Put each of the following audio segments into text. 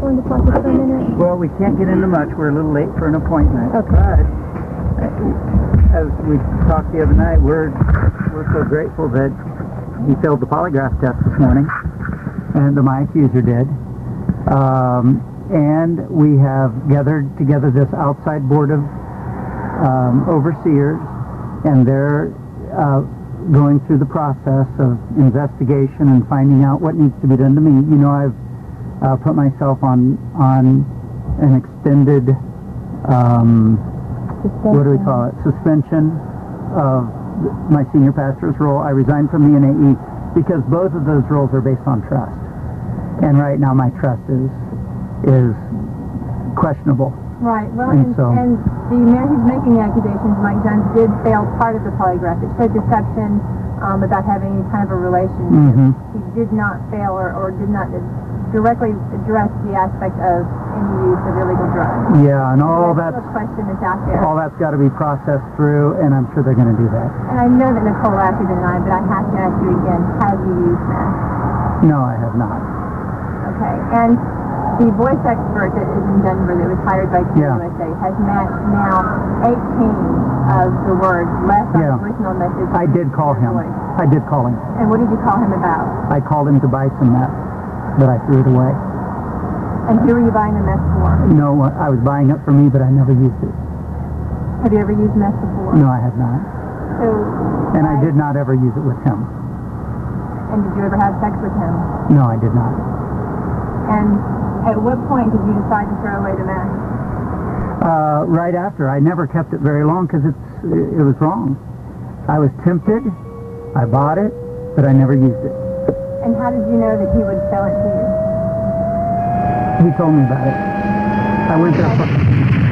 into politics for a minute? Well, we can't get into much. We're a little late for an appointment. Okay. But as we talked the other night, we're so grateful that he failed the polygraph test this morning, and my accuser did. And we have gathered together this outside board of overseers, and they're going through the process of investigation and finding out what needs to be done to me. You know, I've put myself on an extended, what do we call it, suspension of my senior pastor's role. I resigned from the NAE because both of those roles are based on trust. And right now my trust is questionable. Right. Well, and the man who's making the accusations, Mike Jones, did fail part of the polygraph. It showed deception about having any kind of a relationship. Mm-hmm. He did not fail or did not directly address the aspect of any use of illegal drugs. Yeah, and all that's a question that's out there. All that's got to be processed through, and I'm sure they're going to do that. And I know that Nicole asked you tonight, but I have to ask you again, have you used meth? No, I have not. Okay, and the voice expert that is in Denver that was hired by USA has matched now 18 of the words left on the voicemail message. I did call him. I did call him. And what did you call him about? I called him to buy some meth, but I threw it away. And who were you buying the meth for? No, I was buying it for me, but I never used it. Have you ever used meth before? No, I have not. So, and I did not ever use it with him. And did you ever have sex with him? No, I did not. And at what point did you decide to throw away the meth? Right after. I never kept it very long because it was wrong. I was tempted. I bought it, but I never used it. And how did you know that he would sell it to you? He told me about it. I went there.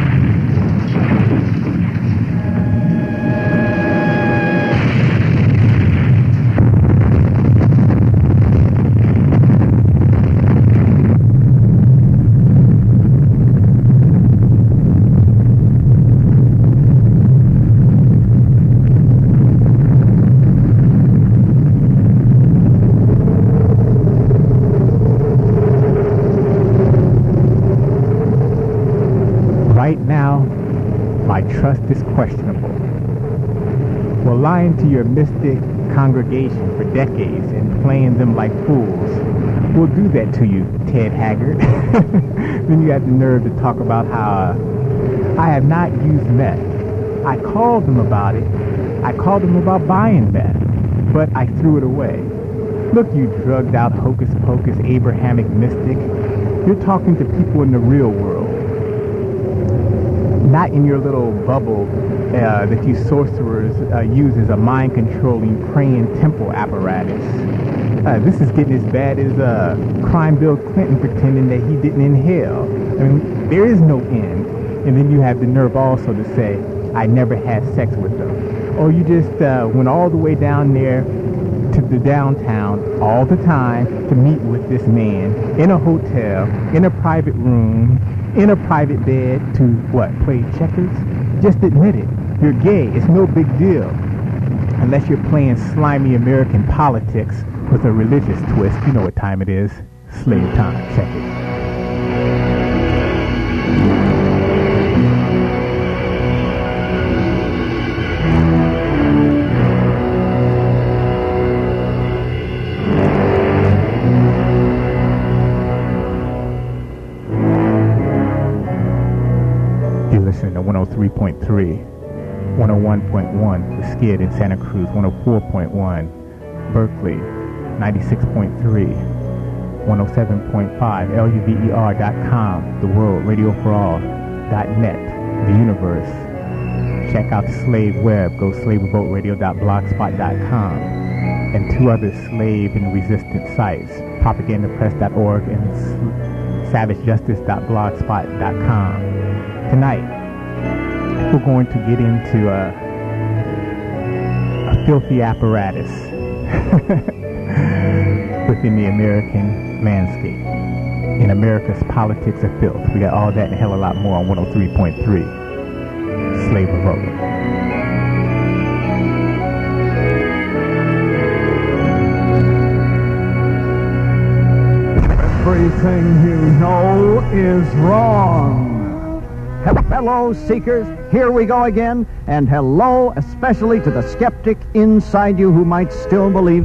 Right now, my trust is questionable. Well, lying to your mystic congregation for decades and playing them like fools will do that to you, Ted Haggard. Then you have the nerve to talk about how I have not used meth. I called them about it. I called them about buying meth, but I threw it away. Look, you drugged out hocus pocus Abrahamic mystic. You're talking to people in the real world. Not in your little bubble that you sorcerers use as a mind-controlling praying temple apparatus. This is getting as bad as crime Bill Clinton pretending that he didn't inhale. I mean, there is no end. And then you have the nerve also to say, I never had sex with them. Or you just went all the way down there to the downtown all the time to meet with this man in a hotel, in a private room, in a private bed to, what, play checkers? Just admit it. You're gay. It's no big deal. Unless you're playing slimy American politics with a religious twist. You know what time it is. Slave time. Check it. Listening to 103.3, 101.1 The Skid in Santa Cruz, 104.1 Berkeley, 96.3, 107.5 LUVER.com, The World, Radio for All.net, The Universe. Check out the Slave Web, go slaverevoltradio.blogspot.com, and two other slave and resistant sites, propagandapress.org and savagejustice.blogspot.com. Tonight, we're going to get into a filthy apparatus within the American landscape. In America's politics of filth. We got all that and a hell of a lot more on 103.3 Slave Revolt. everything you know is wrong. Hello, seekers. Here we go again. And hello, especially to the skeptic inside you who might still believe.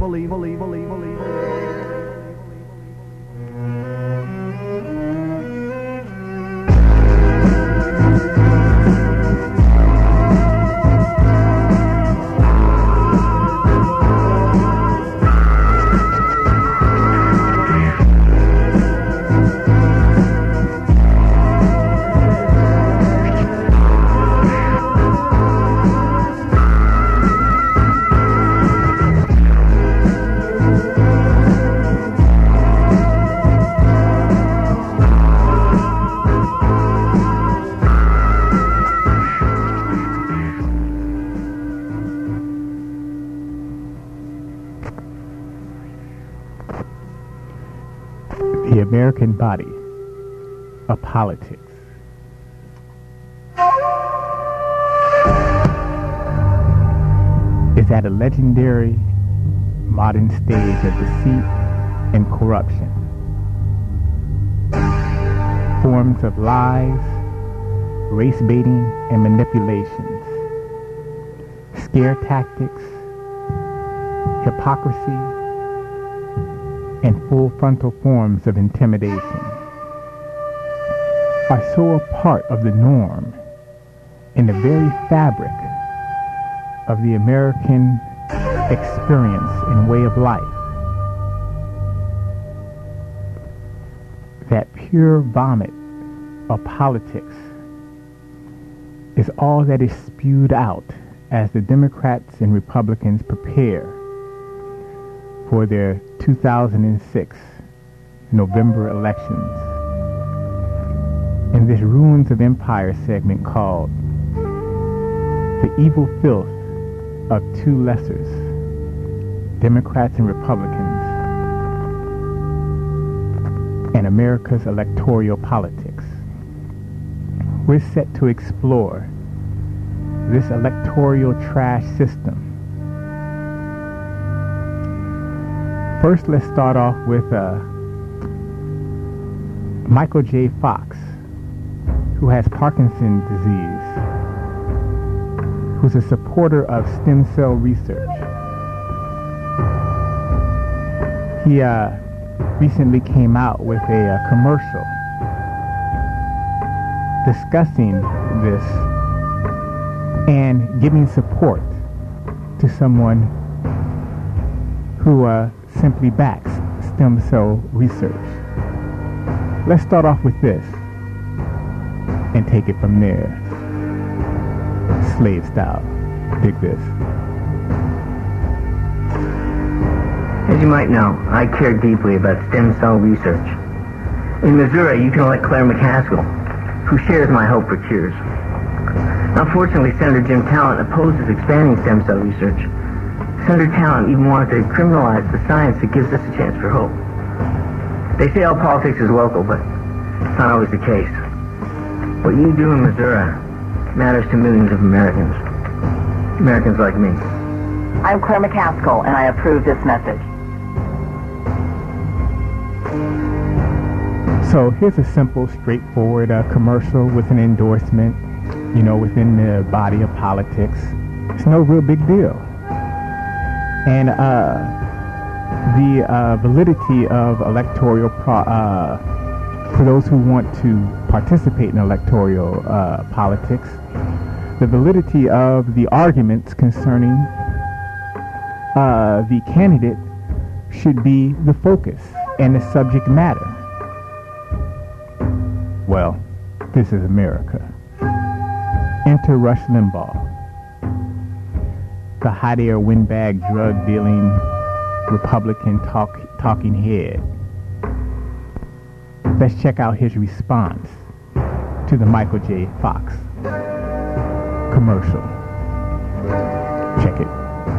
The American body of politics. Is at a legendary modern stage of deceit and corruption. Forms of lies, race baiting and manipulations, scare tactics, hypocrisy, and full frontal forms of intimidation are so a part of the norm in the very fabric of the American experience and way of life that pure vomit of politics is all that is spewed out as the Democrats and Republicans prepare for their 2006 November elections. In this Ruins of Empire segment called The Evil Filth of Two Lessers, Democrats and Republicans, and America's electoral politics, we're set to explore this electoral trash system. First, let's start off with Michael J. Fox, who has Parkinson's disease, who's a supporter of stem cell research. He recently came out with a commercial discussing this and giving support to someone who simply backs stem cell research. Let's start off with this and take it from there. Slave style. Dig this. As you might know, I care deeply about stem cell research. In Missouri, you can elect Claire McCaskill, who shares my hope for cures. Unfortunately, Senator Jim Talent opposes expanding stem cell research. Senator Talent even wanted to criminalize the science that gives us a chance for hope. They say all politics is local, but it's not always the case. What you do in Missouri matters to millions of Americans. Americans like me. I'm Claire McCaskill, and I approve this message. So here's a simple, straightforward commercial with an endorsement, within the body of politics. It's no real big deal. And the validity of electoral for those who want to participate in electoral politics, the validity of the arguments concerning the candidate should be the focus and the subject matter. Well, this is America. Enter Rush Limbaugh, the hot air windbag drug dealing Republican talking head. Let's check out his response to the Michael J. Fox commercial. Check it.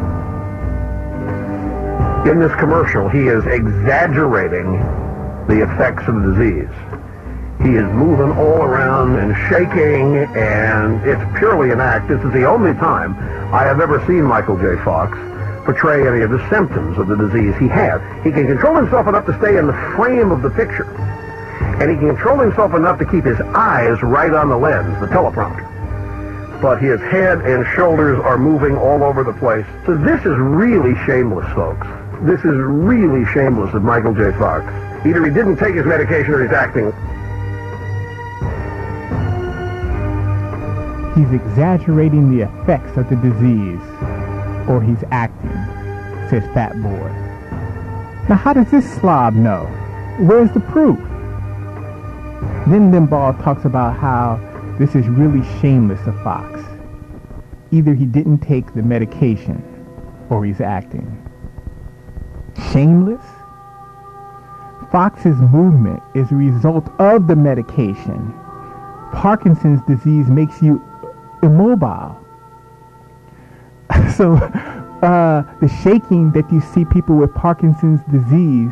In this commercial, he is exaggerating the effects of the disease. He is moving all around and shaking, and it's purely an act. This is the only time I have ever seen Michael J. Fox portray any of the symptoms of the disease he has. He can control himself enough to stay in the frame of the picture, And he can control himself enough to keep his eyes right on the lens, the teleprompter. But his head and shoulders are moving all over the place. So this is really shameless, folks. This is really shameless of Michael J. Fox. Either he didn't take his medication or he's acting. He's exaggerating the effects of the disease, or he's acting, says Fat Boy. Now, how does this slob know? Where's the proof? Then Limbaugh talks about how this is really shameless of Fox. Either he didn't take the medication, or he's acting. Shameless? Fox's movement is a result of the medication. Parkinson's disease makes you immobile. So the shaking that you see people with Parkinson's disease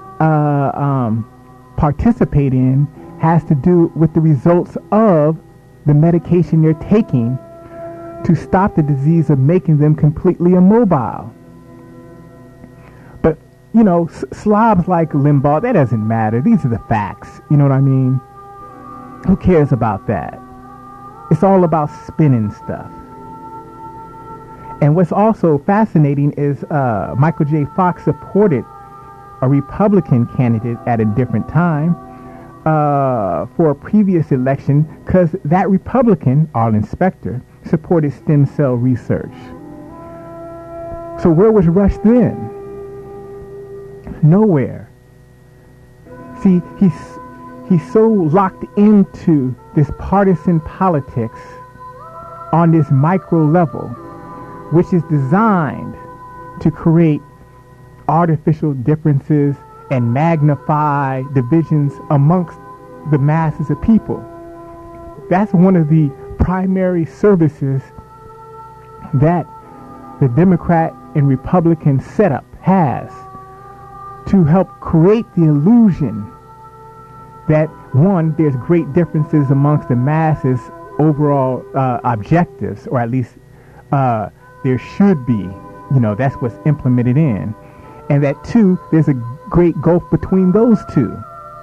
participate in has to do with the results of the medication they're taking to stop the disease of making them completely immobile. But, you know, slobs like Limbaugh, that doesn't matter. These are the facts. You know what I mean? Who cares about that? It's all about spinning stuff. And what's also fascinating is Michael J. Fox supported a Republican candidate at a different time for a previous election because that Republican, Arlen Specter, supported stem cell research. So where was Rush then? Nowhere. See, he's so locked into this partisan politics on this micro level, which is designed to create artificial differences and magnify divisions amongst the masses of people. That's one of the primary services that the Democrat and Republican setup has to help create the illusion that, one, there's great differences amongst the masses' overall objectives, or at least there should be, you know, that's what's implemented in. And that, two, there's a great gulf between those two.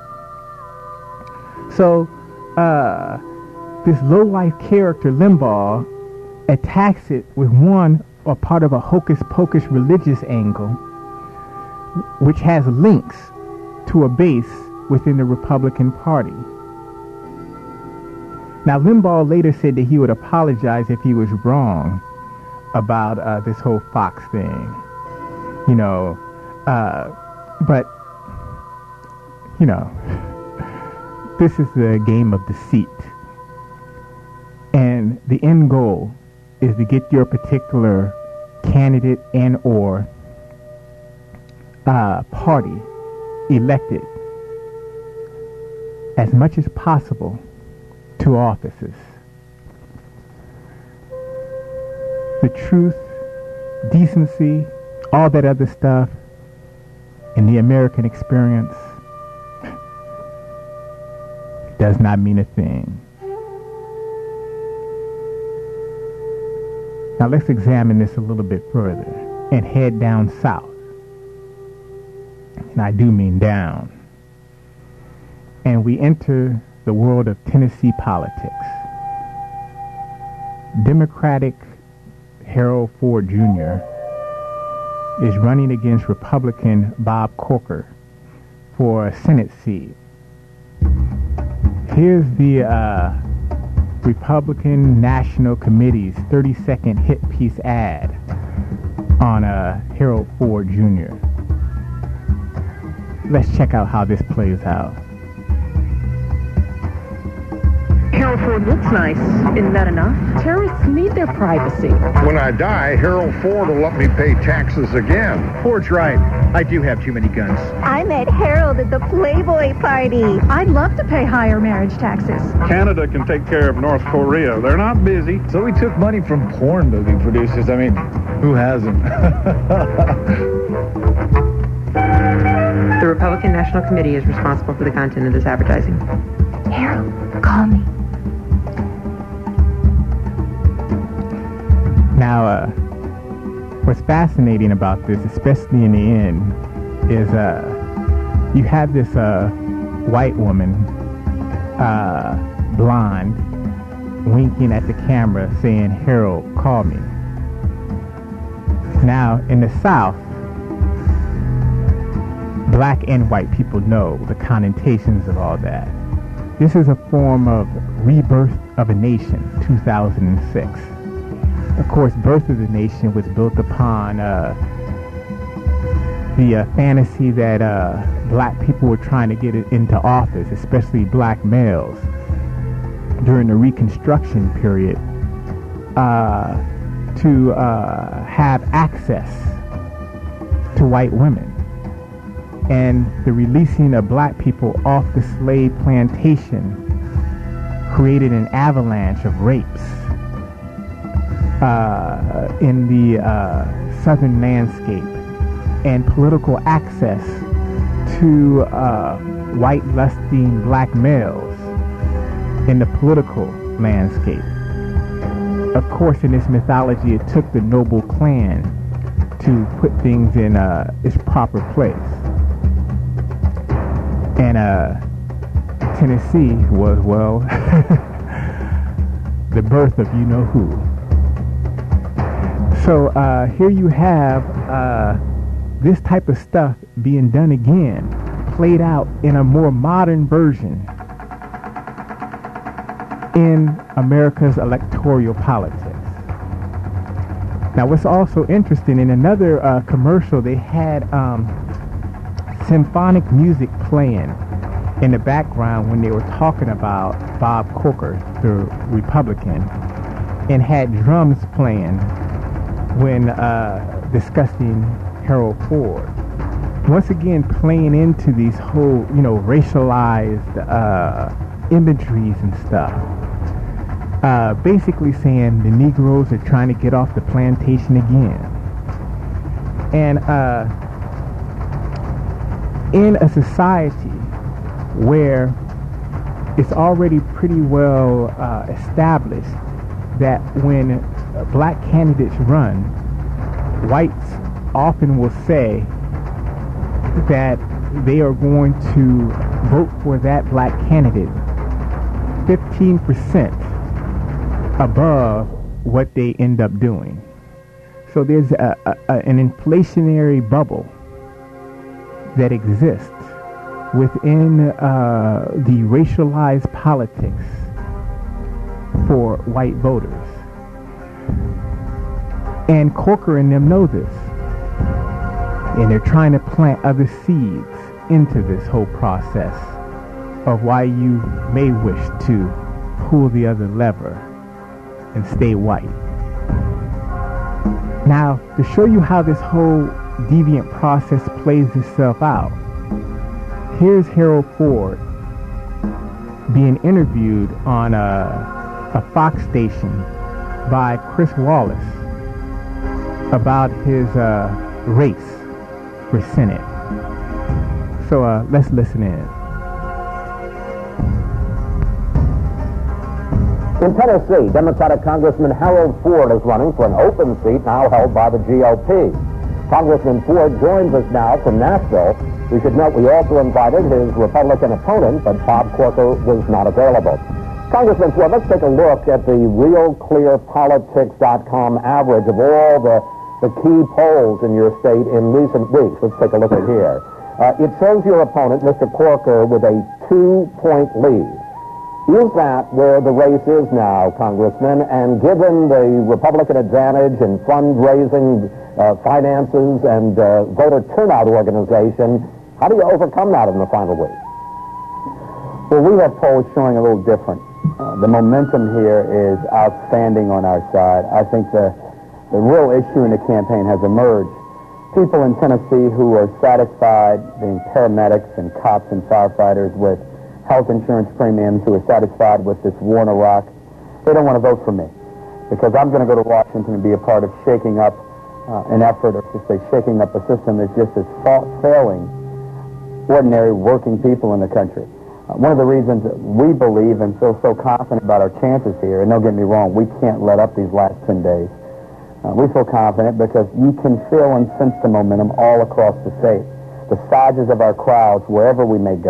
So, this low-life character, Limbaugh, attacks it with one, or part of a hocus-pocus religious angle, which has links to a base within the Republican Party. Now, Limbaugh later said that he would apologize if he was wrong about this whole Fox thing. You know, but, you know, this is the game of deceit. And the end goal is to get your particular candidate and or party elected as much as possible to offices. The truth, decency, all that other stuff in the American experience does not mean a thing. Now let's examine this a little bit further and head down south. And I do mean down. And we enter the world of Tennessee politics. Democratic Harold Ford Jr. is running against Republican Bob Corker for a Senate seat. Here's the Republican National Committee's 30-second hit piece ad on Harold Ford Jr. Let's check out how this plays out. Harold Ford looks nice. Isn't that enough? Terrorists need their privacy. When I die, Harold Ford will let me pay taxes again. Ford's right. I do have too many guns. I met Harold at the Playboy party. I'd love to pay higher marriage taxes. Canada can take care of North Korea. They're not busy. So we took money from porn movie producers. I mean, who hasn't? The Republican National Committee is responsible for the content of this advertising. Harold, call me. Now, what's fascinating about this, especially in the end, is you have this white woman, blonde, winking at the camera saying, "Harold, call me." Now, in the South, black and white people know the connotations of all that. This is a form of Rebirth of a Nation, 2006. Of course, Birth of the Nation was built upon the fantasy that black people were trying to get into office, especially black males, during the Reconstruction period, to have access to white women. And the releasing of black people off the slave plantation created an avalanche of rapes in the southern landscape, and political access to white lusting black males in the political landscape. Of course, in this mythology, it took the noble clan to put things in its proper place. And Tennessee was, well, the birth of you-know-who. So here you have this type of stuff being done again, played out in a more modern version in America's electoral politics. Now, what's also interesting, in another commercial, they had symphonic music playing in the background when they were talking about Bob Corker, the Republican, and had drums playing when discussing Harold Ford. Once again, playing into these whole, racialized imageries and stuff. Basically saying the Negroes are trying to get off the plantation again. And in a society where it's already pretty well established that when black candidates run, whites often will say that they are going to vote for that black candidate 15% above what they end up doing. So there's an inflationary bubble that exists within the racialized politics for white voters. And Corker and them know this. And they're trying to plant other seeds into this whole process of why you may wish to pull the other lever and stay white. Now, to show you how this whole deviant process plays itself out, here's Harold Ford being interviewed on a Fox station by Chris Wallace about his race for Senate. So let's listen in. In Tennessee, Democratic Congressman Harold Ford is running for an open seat now held by the GOP. Congressman Ford joins us now from Nashville. We should note we also invited his Republican opponent, but Bob Corker was not available. Congressman Ford, let's take a look at the RealClearPolitics.com average of all the key polls in your state in recent weeks. Let's take a look at here. It shows your opponent, Mr. Corker, with a 2-point lead. Is that where the race is now, Congressman? And given the Republican advantage in fundraising, finances, and voter turnout organization, how do you overcome that in the final week? Well, we have polls showing a little different. The momentum here is outstanding on our side. I think the real issue in the campaign has emerged. People in Tennessee who are satisfied, being paramedics and cops and firefighters, with health insurance premiums, who are satisfied with this war in Iraq, they don't want to vote for me, because I'm going to go to Washington and be a part of shaking up an effort, or to say shaking up a system that's just as failing ordinary working people in the country. One of the reasons that we believe and feel so confident about our chances here, and don't get me wrong, we can't let up these last 10 days. We feel confident because you can feel and sense the momentum all across the state. The sizes of our crowds, wherever we may go.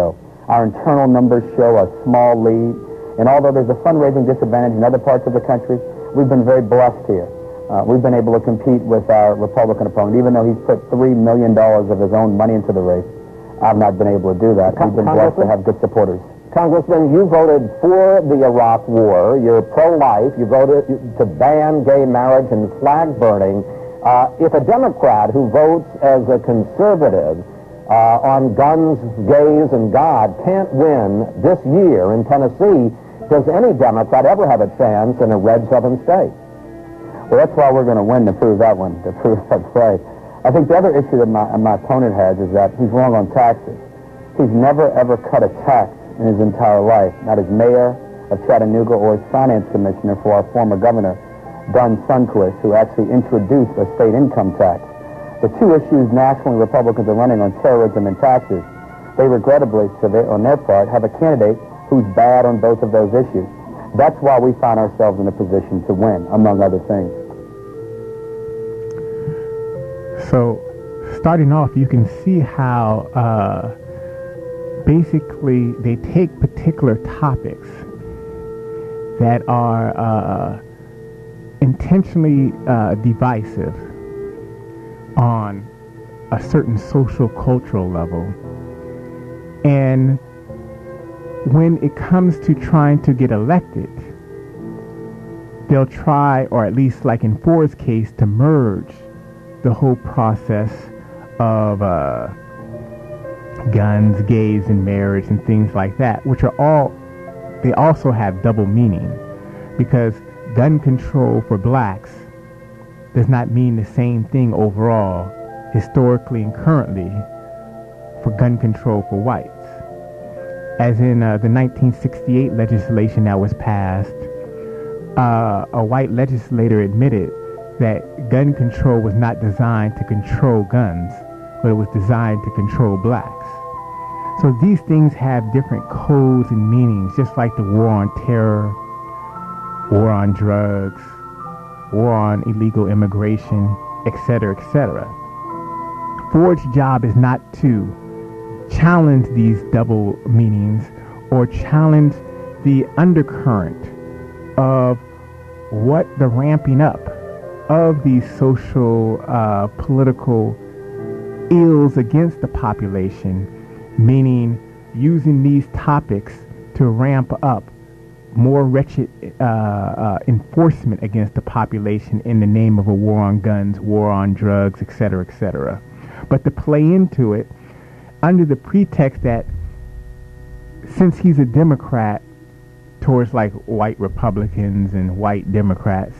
Our internal numbers show a small lead. And although there's a fundraising disadvantage in other parts of the country, we've been very blessed here. We've been able to compete with our Republican opponent, even though he's put $3 million of his own money into the race. I've not been able to do that. We've been blessed to have good supporters. Congressman, you voted for the Iraq War. You're pro-life. You voted to ban gay marriage and flag burning. If a Democrat who votes as a conservative on guns, gays, and God can't win this year in Tennessee, does any Democrat ever have a chance in a red southern state? Well, that's why we're going to win, to prove that one, to prove that's right. I think the other issue that my opponent has is that he's wrong on taxes. He's never, ever cut a tax in his entire life, not as mayor of Chattanooga or as finance commissioner for our former governor, Don Sundquist, who actually introduced a state income tax. The two issues nationally Republicans are running on, terrorism and taxes, they regrettably, on their part, have a candidate who's bad on both of those issues. That's why we find ourselves in a position to win, among other things. So, starting off, you can see how basically they take particular topics that are intentionally divisive on a certain social cultural level, and when it comes to trying to get elected, they'll try, or at least like in Ford's case, to merge the whole process of guns, gays, and marriage and things like that, which are all, they also have double meaning, because gun control for blacks does not mean the same thing overall, historically and currently, for gun control for whites. As in the 1968 legislation that was passed, a white legislator admitted that gun control was not designed to control guns, but it was designed to control blacks. So these things have different codes and meanings, just like the war on terror, war on drugs, war on illegal immigration, etc., etc. Ford's job is not to challenge these double meanings or challenge the undercurrent of what the ramping up of these social, political ills against the population, meaning using these topics to ramp up more wretched enforcement against the population in the name of a war on guns, war on drugs, etc., etc. But to play into it under the pretext that since he's a Democrat towards like white Republicans and white Democrats,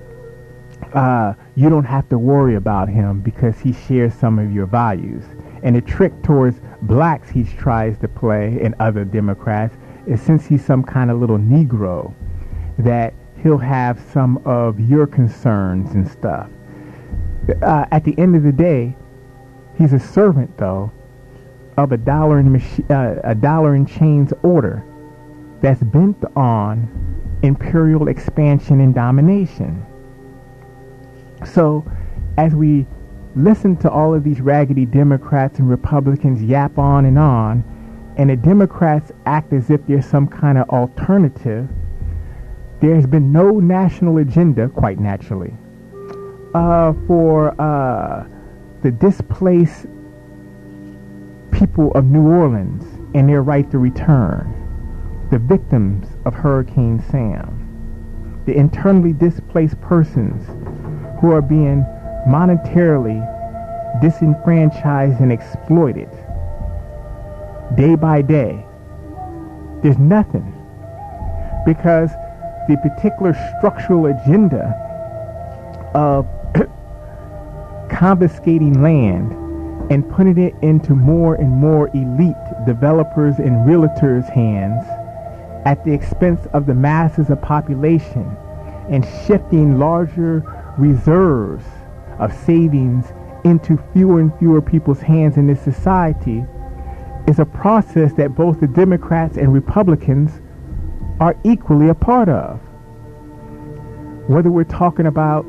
you don't have to worry about him because he shares some of your values. And the trick towards blacks he tries to play and other Democrats is, since he's some kind of little Negro, that he'll have some of your concerns and stuff. At the end of the day, he's a servant, though, of a dollar in chains order that's bent on imperial expansion and domination. So, as we listen to all of these raggedy Democrats and Republicans yap on, and the Democrats act as if there's some kind of alternative, there's been no national agenda, quite naturally, for the displaced people of New Orleans and their right to return, the victims of Hurricane Sam, the internally displaced persons who are being monetarily disenfranchised and exploited day by day. There's nothing, because the particular structural agenda of confiscating land and putting it into more and more elite developers and realtors' hands at the expense of the masses of population, and shifting larger reserves of savings into fewer and fewer people's hands in this society, is a process that both the Democrats and Republicans are equally a part of. Whether we're talking about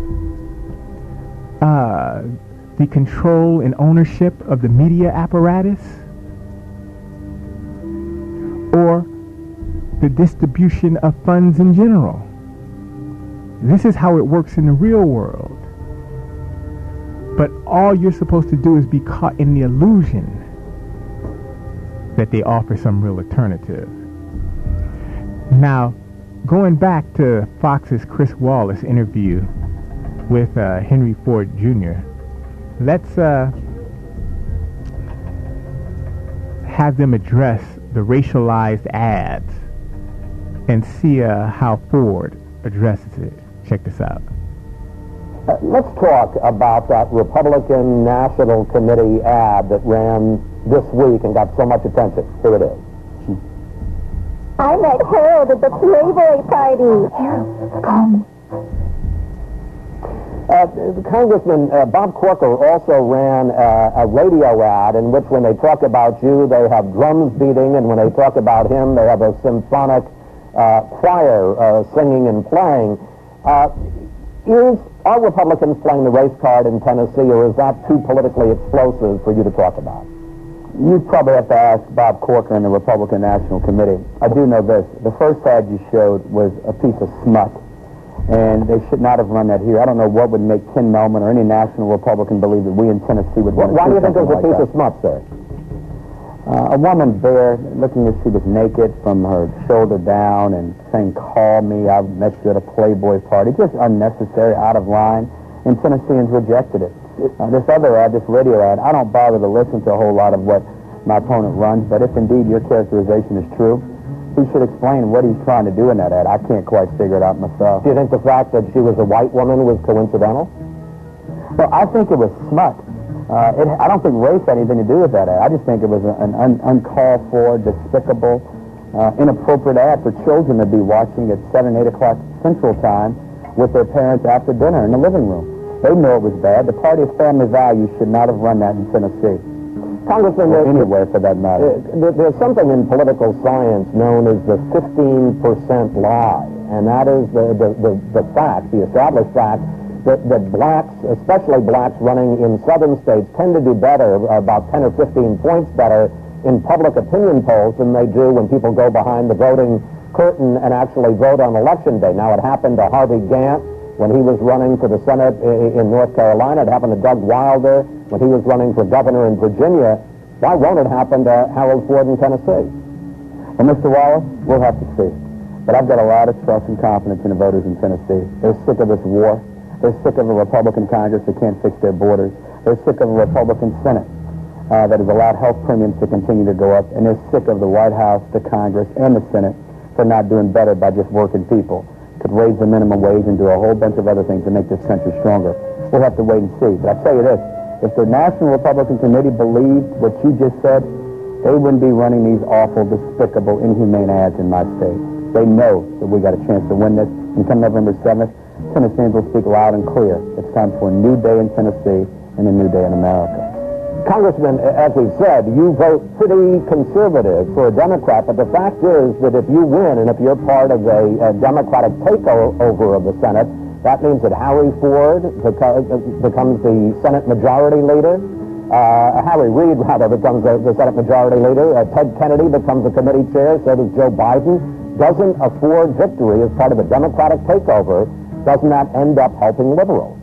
the control and ownership of the media apparatus, or the distribution of funds in general. This is how it works in the real world. But all you're supposed to do is be caught in the illusion that they offer some real alternative. Now, going back to Fox's Chris Wallace interview with Henry Ford Jr., let's have them address the racialized ads and see how Ford addresses it. Check this out. Let's talk about that Republican National Committee ad that ran this week and got so much attention. Here it is. I met Harold at the Playboy party. Harold, call me. Congressman Bob Corker also ran a radio ad in which when they talk about you, they have drums beating, and when they talk about him, they have a symphonic choir singing and playing. Are Republicans playing the race card in Tennessee, or is that too politically explosive for you to talk about? You'd probably have to ask Bob Corker and the Republican National Committee. I do know this. The first ad you showed was a piece of smut, and they should not have run that here. I don't know what would make Ken Mehlman or any national Republican believe that we in Tennessee would want to Why do you think it was like a piece of smut, sir? A woman there looking as she was naked from her shoulder down and saying, "Call me, I met you at a Playboy party." Just unnecessary, out of line, and Tennesseans rejected it. This other ad, this radio ad, I don't bother to listen to a whole lot of what my opponent runs, but if indeed your characterization is true, he should explain what he's trying to do in that ad. I can't quite figure it out myself. Do you think the fact that she was a white woman was coincidental? Well, I think it was smut. I don't think race had anything to do with that ad. I just think it was an uncalled for, despicable, inappropriate ad for children to be watching at 7, 8 o'clock Central Time with their parents after dinner in the living room. They know it was bad. The Party of Family Values should not have run that in Tennessee. Congressman, or anywhere for that matter. There's something in political science known as the 15% lie, and that is the fact, the established fact, that blacks, especially blacks running in southern states, tend to do better, about 10 or 15 points better in public opinion polls than they do when people go behind the voting curtain and actually vote on election day. Now, it happened to Harvey Gantt when he was running for the Senate in North Carolina. It happened to Doug Wilder when he was running for governor in Virginia. Why won't it happen to Harold Ford in Tennessee? Well, Mr. Wallace, we'll have to see. But I've got a lot of trust and confidence in the voters in Tennessee. They're sick of this war. They're sick of a Republican Congress that can't fix their borders. They're sick of a Republican Senate that has allowed health premiums to continue to go up. And they're sick of the White House, the Congress, and the Senate for not doing better by just working people. Could raise the minimum wage and do a whole bunch of other things to make this country stronger. We'll have to wait and see. But I'll tell you this. If the National Republican Committee believed what you just said, they wouldn't be running these awful, despicable, inhumane ads in my state. They know that we got a chance to win this. And come November 7th, Tennesseans will speak loud and clear. It's time for a new day in Tennessee and a new day in America. Congressman, as we've said, you vote pretty conservative for a Democrat, but the fact is that if you win and if you're part of a Democratic takeover of the Senate, that means that Harry Ford becomes the Senate Majority Leader. Harry Reid, rather, becomes the Senate Majority Leader. Ted Kennedy becomes the committee chair. So does Joe Biden. Doesn't a Ford victory as part of a Democratic takeover, doesn't that end up helping liberals?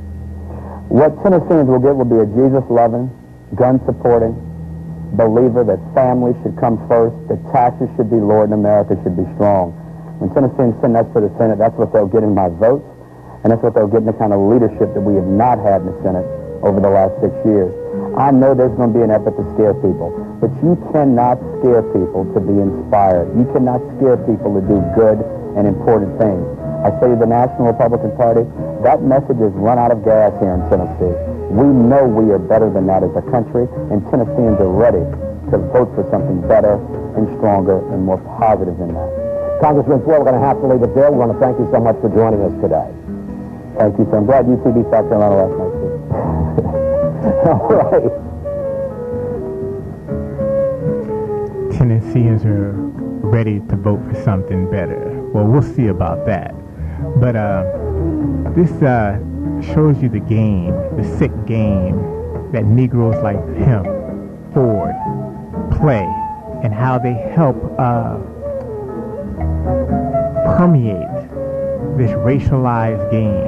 What Tennesseans will get will be a Jesus-loving, gun-supporting believer that families should come first, that taxes should be lowered, and America should be strong. When Tennesseans send us for the Senate, that's what they'll get in my votes, and that's what they'll get in the kind of leadership that we have not had in the Senate over the last 6 years. I know there's going to be an effort to scare people, but you cannot scare people to be inspired. You cannot scare people to do good and important things. I say to the National Republican Party, that message has run out of gas here in Tennessee. We know we are better than that as a country, and Tennesseans are ready to vote for something better and stronger and more positive than that. Congressman Ford, we're going to have to leave it there. We want to thank you so much for joining us today. Thank you, sir. I'm glad UC beat South Carolina last night, too. All right. Tennesseans are ready to vote for something better. Well, we'll see about that. But this shows you the game, the sick game that Negroes like him, Ford, play and how they help permeate this racialized game.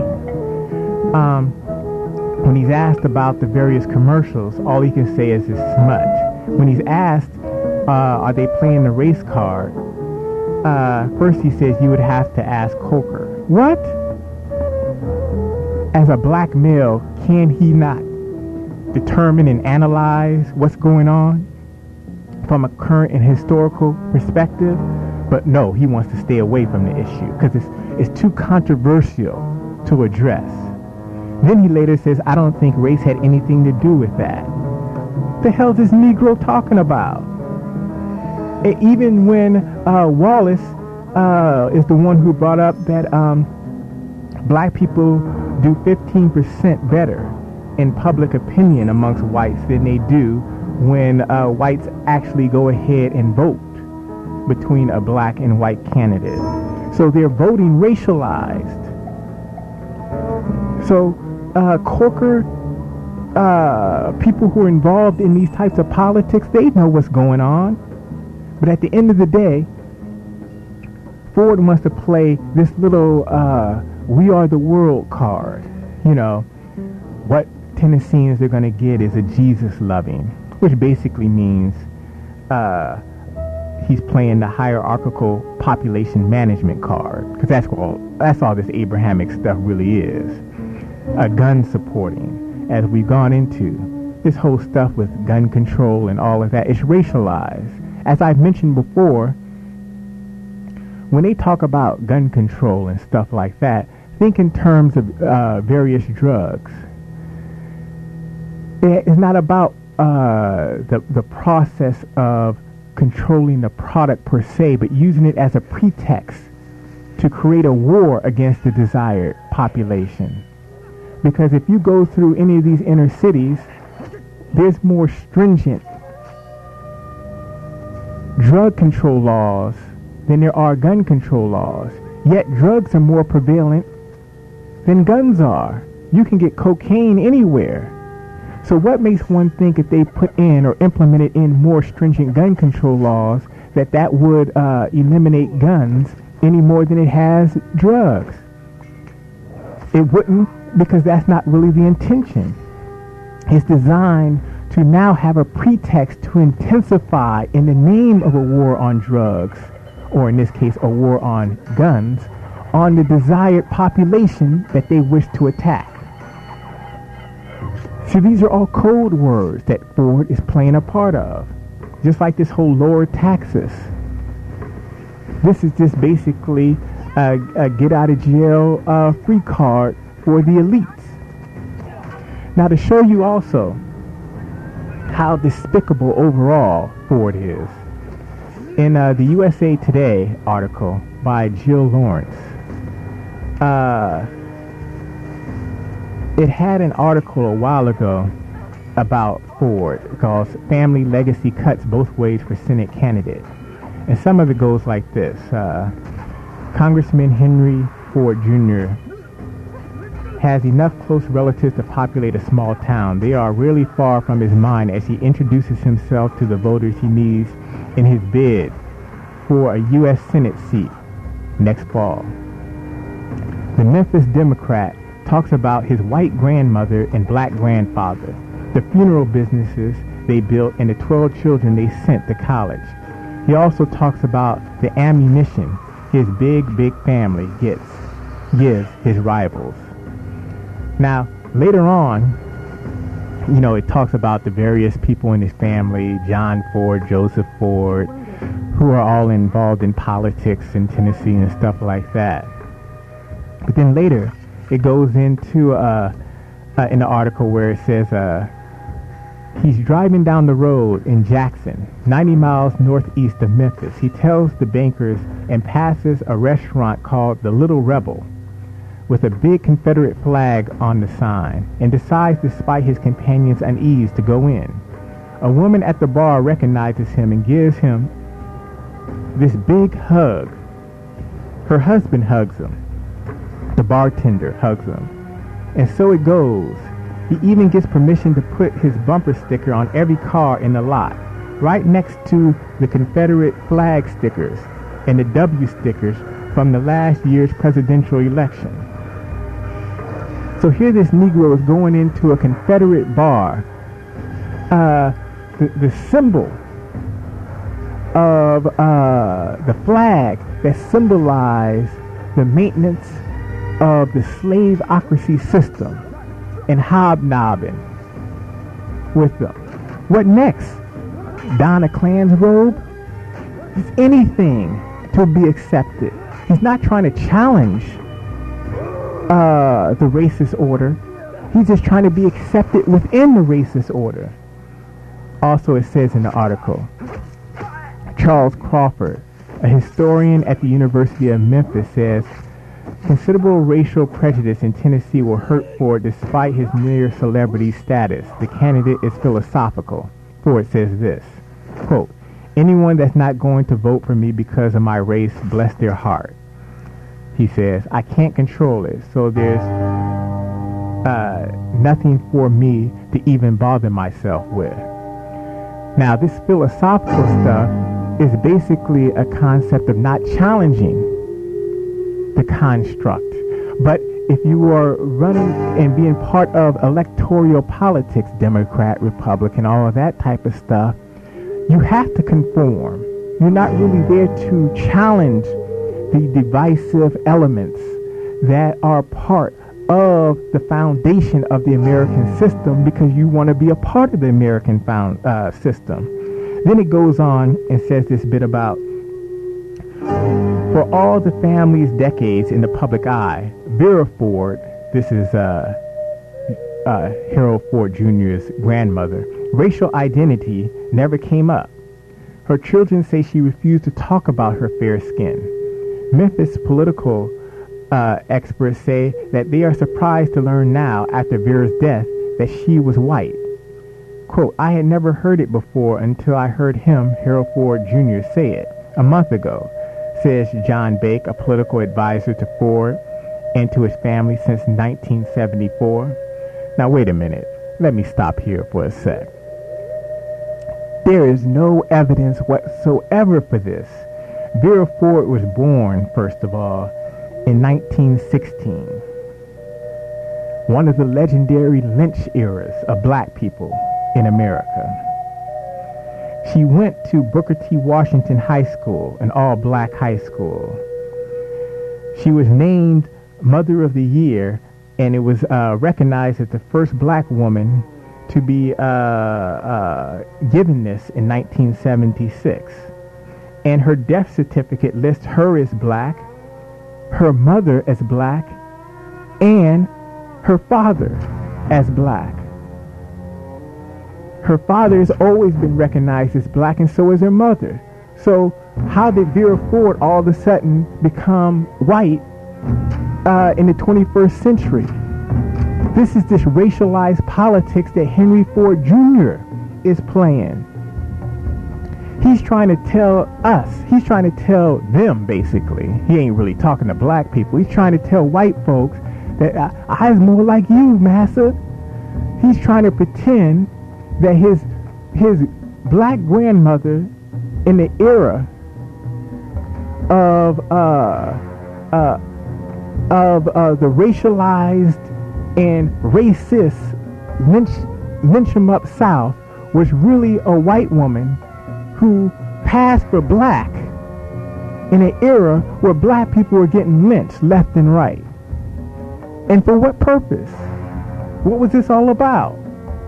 When he's asked about the various commercials, all he can say is it's smudge. When he's asked, are they playing the race card, first he says you would have to ask Coker. What? As a black male, can he not determine and analyze what's going on from a current and historical perspective? But no, he wants to stay away from the issue because it's too controversial to address. Then he later says, I don't think race had anything to do with that. The hell is this Negro talking about? Even when Wallace is the one who brought up that black people do 15% better in public opinion amongst whites than they do when whites actually go ahead and vote between a black and white candidate. So they're voting racialized. So Corker, people who are involved in these types of politics, they know what's going on. But at the end of the day, Ford wants to play this little we are the world card. You know, what Tennesseans they're going to get is a Jesus loving, which basically means he's playing the hierarchical population management card, because that's all this Abrahamic stuff really is. Gun supporting, as we've gone into this whole stuff with gun control and all of that, it's racialized. As I've mentioned before, when they talk about gun control and stuff like that, think in terms of various drugs. It's not about the process of controlling the product per se, but using it as a pretext to create a war against the desired population. Because if you go through any of these inner cities, there's more stringent drug control laws than there are gun control laws. Yet drugs are more prevalent than guns are. You can get cocaine anywhere. So what makes one think if they put in or implemented in more stringent gun control laws that would eliminate guns any more than it has drugs? It wouldn't, because that's not really the intention. It's designed to now have a pretext to intensify in the name of a war on drugs, or in this case a war on guns, on the desired population that they wish to attack. So these are all code words that Ford is playing a part of. Just like this whole lower taxes. This is just basically a get out of jail free card for the elites. Now, to show you also how despicable overall Ford is, in the USA Today article by Jill Lawrence, it had an article a while ago about Ford called Family Legacy Cuts Both Ways for Senate Candidate. And some of it goes like this. Congressman Henry Ford Jr. has enough close relatives to populate a small town. They are really far from his mind as he introduces himself to the voters he needs in his bid for a U.S. Senate seat next fall. The Memphis Democrat talks about his white grandmother and black grandfather, the funeral businesses they built, and the 12 children they sent to college. He also talks about the ammunition his big family gives his rivals. Now, later on, you know, it talks about the various people in his family, John Ford, Joseph Ford, who are all involved in politics in Tennessee and stuff like that. But then later, it goes into in the article where it says he's driving down the road in Jackson, 90 miles northeast of Memphis. He tells the bankers and passes a restaurant called the Little Rebel with a big Confederate flag on the sign, and decides, despite his companions' unease, to go in. A woman at the bar recognizes him and gives him this big hug. Her husband hugs him. The bartender hugs him. And so it goes. He even gets permission to put his bumper sticker on every car in the lot. right next to the Confederate flag stickers and the W stickers from the last year's presidential election. So here this Negro is going into a Confederate bar. The symbol of the flag that symbolized the maintenance of the slaveocracy system and hobnobbing with them. What next? Don a Klan's robe? It's anything to be accepted. He's not trying to challenge the racist order. He's just trying to be accepted within the racist order. Also, it says in the article, Charles Crawford, a historian at the University of Memphis, says, considerable racial prejudice in Tennessee will hurt Ford despite his near celebrity status. The candidate is philosophical. Ford says this, quote, anyone that's not going to vote for me because of my race, bless their heart. He says, I can't control it, so there's nothing for me to even bother myself with. Now, this philosophical stuff is basically a concept of not challenging the construct. But if you are running and being part of electoral politics, Democrat, Republican, all of that type of stuff, you have to conform. You're not really there to challenge the divisive elements that are part of the foundation of the American system because you want to be a part of the American system. Then it goes on and says this bit about, for all the family's decades in the public eye, Vera Ford, this is Harold Ford Jr.'s grandmother, racial identity never came up. Her children say she refused to talk about her fair skin. Memphis political experts say that they are surprised to learn now, after Vera's death, that she was white. Quote, I had never heard it before until I heard him, Harold Ford Jr., say it a month ago, says John Bake, a political advisor to Ford and to his family since 1974. Now, wait a minute. Let me stop here for a sec. There is no evidence whatsoever for this. Vera Ford was born, first of all, in 1916. One of the legendary lynch eras of black people in America. She went to Booker T. Washington High School, an all-black high school. She was named Mother of the Year, and it was recognized as the first black woman to be given this in 1976. And her death certificate lists her as black, her mother as black, and her father as black. Her father has always been recognized as black, and so is her mother. So how did Vera Ford all of a sudden become white in the 21st century? This is this racialized politics that Henry Ford Jr. is playing. He's trying to tell us, he's trying to tell them, basically. He ain't really talking to black people. He's trying to tell white folks that I was more like you, massa. He's trying to pretend that his black grandmother in the era of the racialized and racist lynch 'em up South was really a white woman who passed for black in an era where black people were getting lynched left and right. And for what purpose? What was this all about?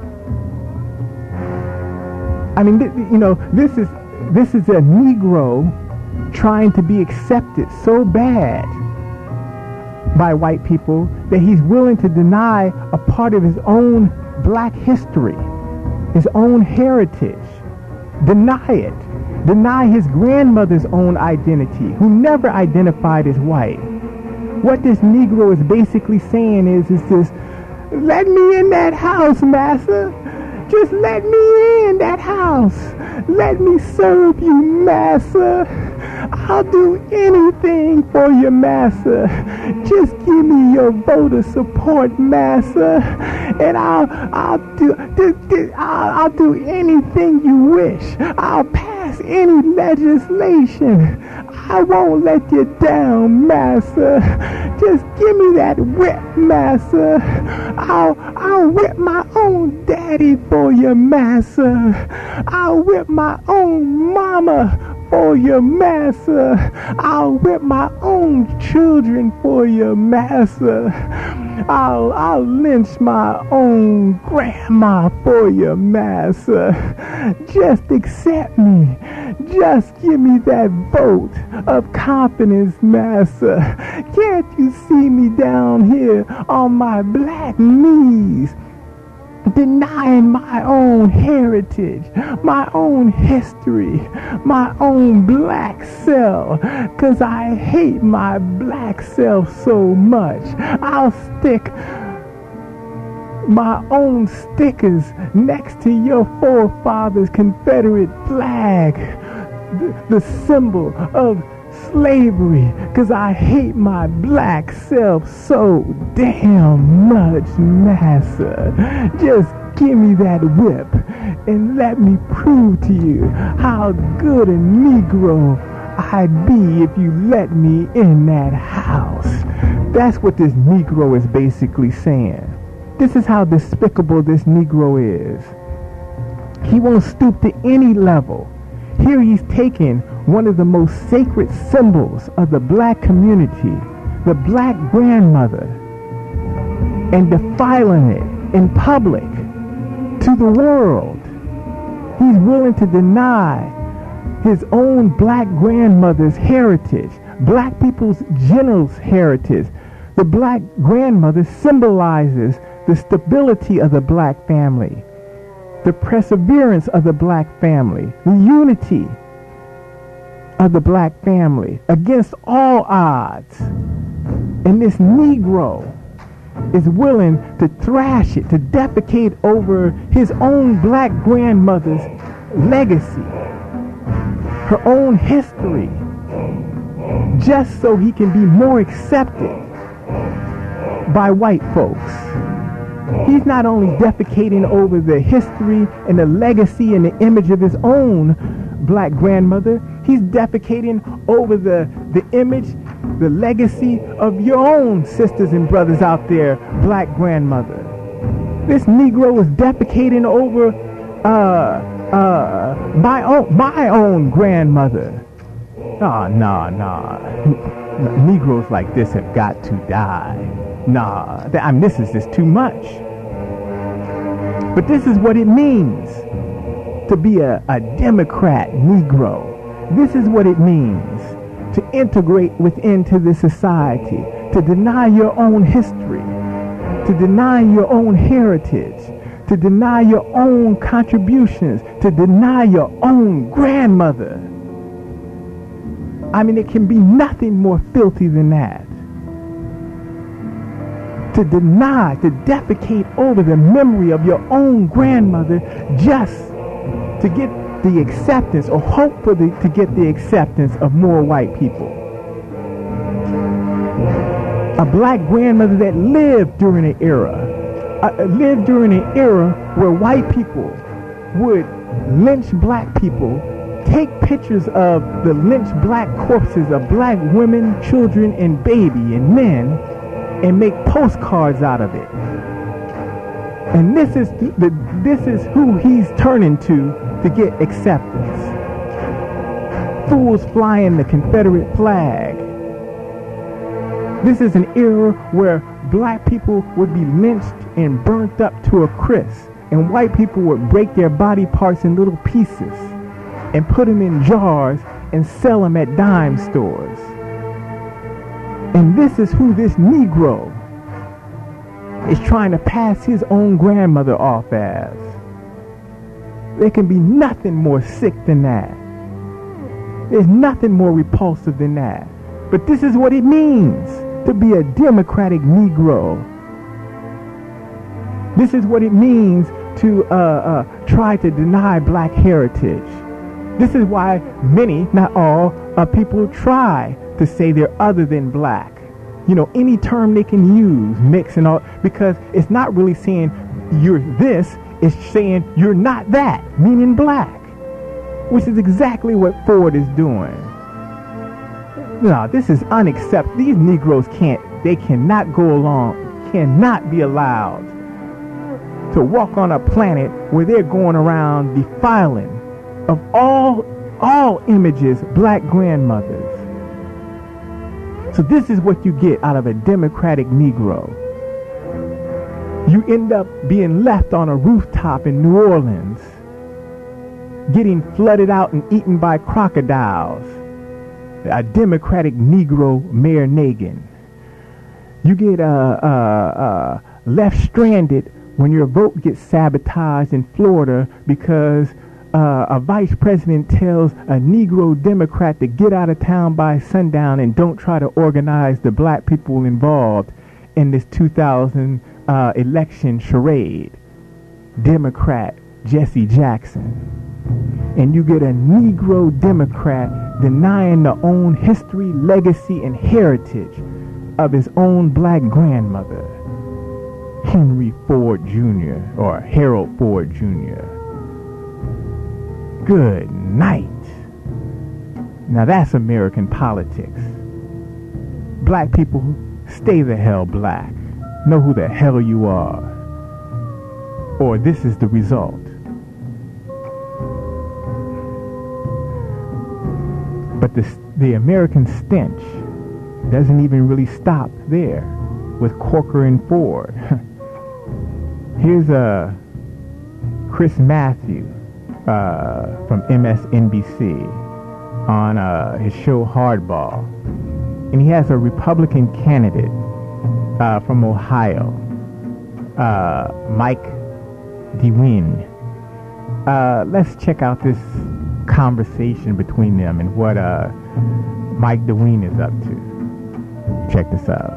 I mean, this is a Negro trying to be accepted so bad by white people that he's willing to deny a part of his own black history, his own heritage. Deny it. Deny his grandmother's own identity, who never identified as white. What this Negro is basically saying is this, let me in that house, massa. Just let me in that house. Let me serve you, massa. I'll do anything for you, Massa. Just give me your voter support, Massa, and I'll do anything you wish. I'll pass any legislation. I won't let you down, Massa. Just give me that whip, Massa. I'll whip my own daddy for you, Massa. I'll whip my own mama for you, Massa. I'll whip my own children for you, Massa. I'll lynch my own grandma for you, Massa. Just accept me. Just give me that vote of confidence, Massa. Can't you see me down here on my black knees, denying my own heritage, my own history, my own black self, 'cause I hate my black self so much. I'll stick my own stickers next to your forefathers' Confederate flag, the symbol of slavery, 'cause I hate my black self so damn much, Massa. Just give me that whip and let me prove to you how good a Negro I'd be if you let me in that house. That's what this Negro is basically saying. This is how despicable this Negro is. He won't stoop to any level. Here he's taken one of the most sacred symbols of the black community, the black grandmother, and defiling it in public to the world. He's willing to deny his own black grandmother's heritage, black people's general heritage. The black grandmother symbolizes the stability of the black family, the perseverance of the black family, the unity of the black family against all odds. And this Negro is willing to thrash it, to defecate over his own black grandmother's legacy, her own history, just so he can be more accepted by white folks. He's not only defecating over the history and the legacy and the image of his own black grandmother, he's defecating over the image, the legacy of your own sisters and brothers out there, black grandmother. This Negro is defecating over my own grandmother. Nah. Negroes like this have got to die. This is just too much. But this is what it means to be a Democrat Negro. This is what it means to integrate into this society, to deny your own history, to deny your own heritage, to deny your own contributions, to deny your own grandmother. I mean, it can be nothing more filthy than that. To deny, to defecate over the memory of your own grandmother just to get the acceptance or hope to get the acceptance of more white people. A black grandmother that lived during an era where white people would lynch black people, take pictures of the lynched black corpses of black women, children, and baby and men, and make postcards out of it. And this is who he's turning to get acceptance. Fools flying the Confederate flag. This is an era where black people would be lynched and burnt up to a crisp, and white people would break their body parts in little pieces and put them in jars and sell them at dime stores. And this is who this Negro is trying to pass his own grandmother off as. There can be nothing more sick than that. There's nothing more repulsive than that. But this is what it means to be a Democratic Negro. This is what it means to try to deny black heritage. This is why many, not all, people try to say they're other than black. You know, any term they can use, mix and all, because it's not really saying you're this, it's saying you're not that, meaning black, which is exactly what Ford is doing. No, this is unacceptable. These Negroes cannot go along, cannot be allowed to walk on a planet where they're going around defiling of all images black grandmothers. So this is what you get out of a democratic Negro. You end up being left on a rooftop in New Orleans, getting flooded out and eaten by crocodiles. A democratic Negro, Mayor Nagin. You get left stranded when your vote gets sabotaged in Florida because a vice president tells a Negro Democrat to get out of town by sundown and don't try to organize the black people involved in this 2000 election charade. Democrat Jesse Jackson. And you get a Negro Democrat denying the own history, legacy, and heritage of his own black grandmother, Henry Ford Jr. or Harold Ford Jr. Good night. Now that's American politics. Black people, stay the hell black. Know who the hell you are. Or this is the result. But the American stench doesn't even really stop there with Corker and Ford. Here's Chris Matthew from MSNBC on his show Hardball. And he has a Republican candidate from Ohio, Mike DeWine. Let's check out this conversation between them and what Mike DeWine is up to. Check this out.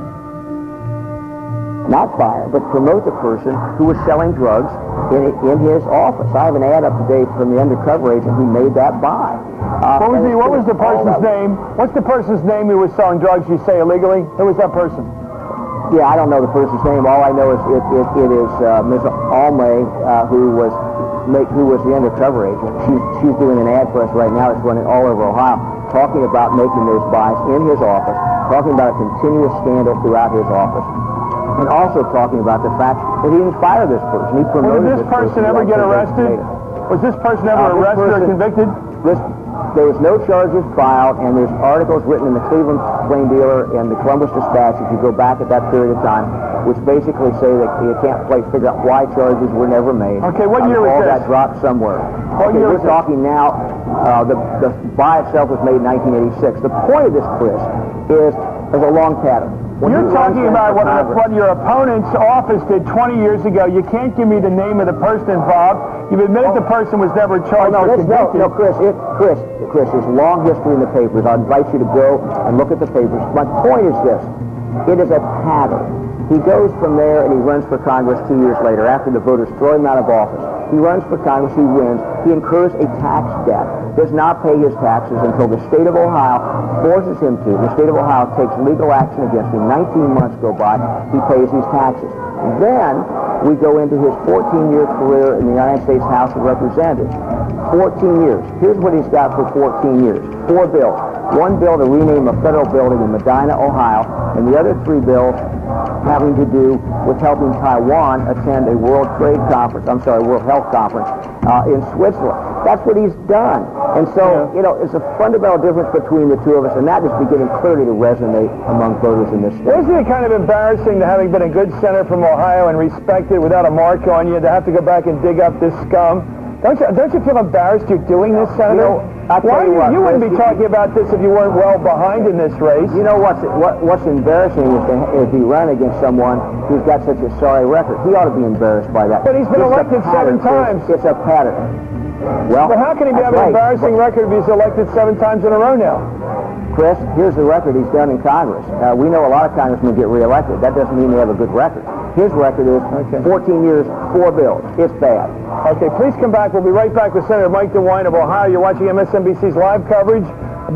Not fire, but promote the person who was selling drugs in his office. I have an ad up to date from the undercover agent who made that buy. What was the person's name? What's the person's name who was selling drugs, you say, illegally? Who was that person? Yeah, I don't know the person's name. All I know is it is Ms. Almay, who was the undercover agent. She's doing an ad for us right now. It's running all over Ohio, talking about making those buys in his office, talking about a continuous scandal throughout his office, and also talking about the fact that he didn't fire this person. He promoted this person ever get arrested? Was this person ever arrested or convicted? There was no charges filed, and there's articles written in the Cleveland Plain Dealer and the Columbus Dispatch, if you go back at that period of time, which basically say that you can't figure out why charges were never made. Okay, what year was all this? All that dropped somewhere. What year we're talking now, the buy itself was made in 1986. The point of this, Chris, is there's a long pattern. You're talking about what your opponent's office did 20 years ago. You can't give me the name of the person involved. You've admitted the person was never charged or convicted. No, Chris, there's long history in the papers. I invite you to go and look at the papers. My point is this. It is a pattern. He goes from there and he runs for Congress 2 years later after the voters throw him out of office. He runs for Congress, he wins, he incurs a tax debt, does not pay his taxes until the state of Ohio forces him to. The state of Ohio takes legal action against him. 19 months go by, he pays his taxes. Then we go into his 14-year career in the United States House of Representatives. 14 years. Here's what he's got for 14 years. 4 bills. One bill to rename a federal building in Medina, Ohio, and the other 3 bills having to do with helping Taiwan attend a World Health Conference in Switzerland. That's what he's done. And so, it's a fundamental difference between the two of us, and that is beginning clearly to resonate among voters in this state. Isn't it kind of embarrassing to having been a good senator from Ohio and respected without a mark on you to have to go back and dig up this scum? Don't you feel embarrassed you're doing this, Senator? You wouldn't be talking about this if you weren't well behind in this race. You know what's embarrassing is if he ran against someone who's got such a sorry record. He ought to be embarrassed by that. But he's been elected 7 times. It's a pattern. Well, but how can he have an embarrassing record if he's elected 7 times in a row now? Chris, here's the record he's done in Congress. We know a lot of congressmen get reelected. That doesn't mean they have a good record. His record is 14 years, 4 bills. It's bad. Okay, please come back. We'll be right back with Senator Mike DeWine of Ohio. You're watching MSNBC's live coverage.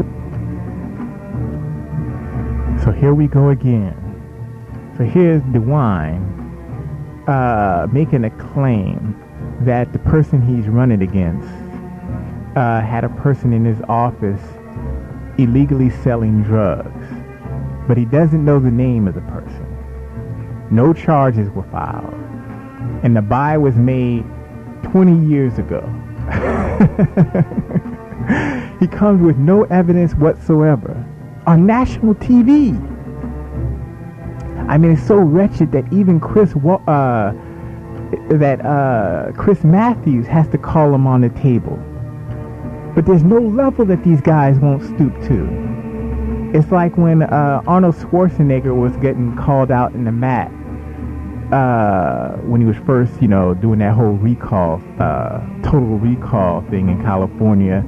So here we go again. So here's DeWine making a claim that the person he's running against had a person in his office illegally selling drugs, but he doesn't know the name of the person. No charges were filed, and the buy was made 20 years ago. He comes with no evidence whatsoever on national TV. I mean, it's so wretched that even Chris Matthews has to call him on the table. But there's no level that these guys won't stoop to. It's like when Arnold Schwarzenegger was getting called out in the mat when he was first, doing that whole recall, total recall thing in California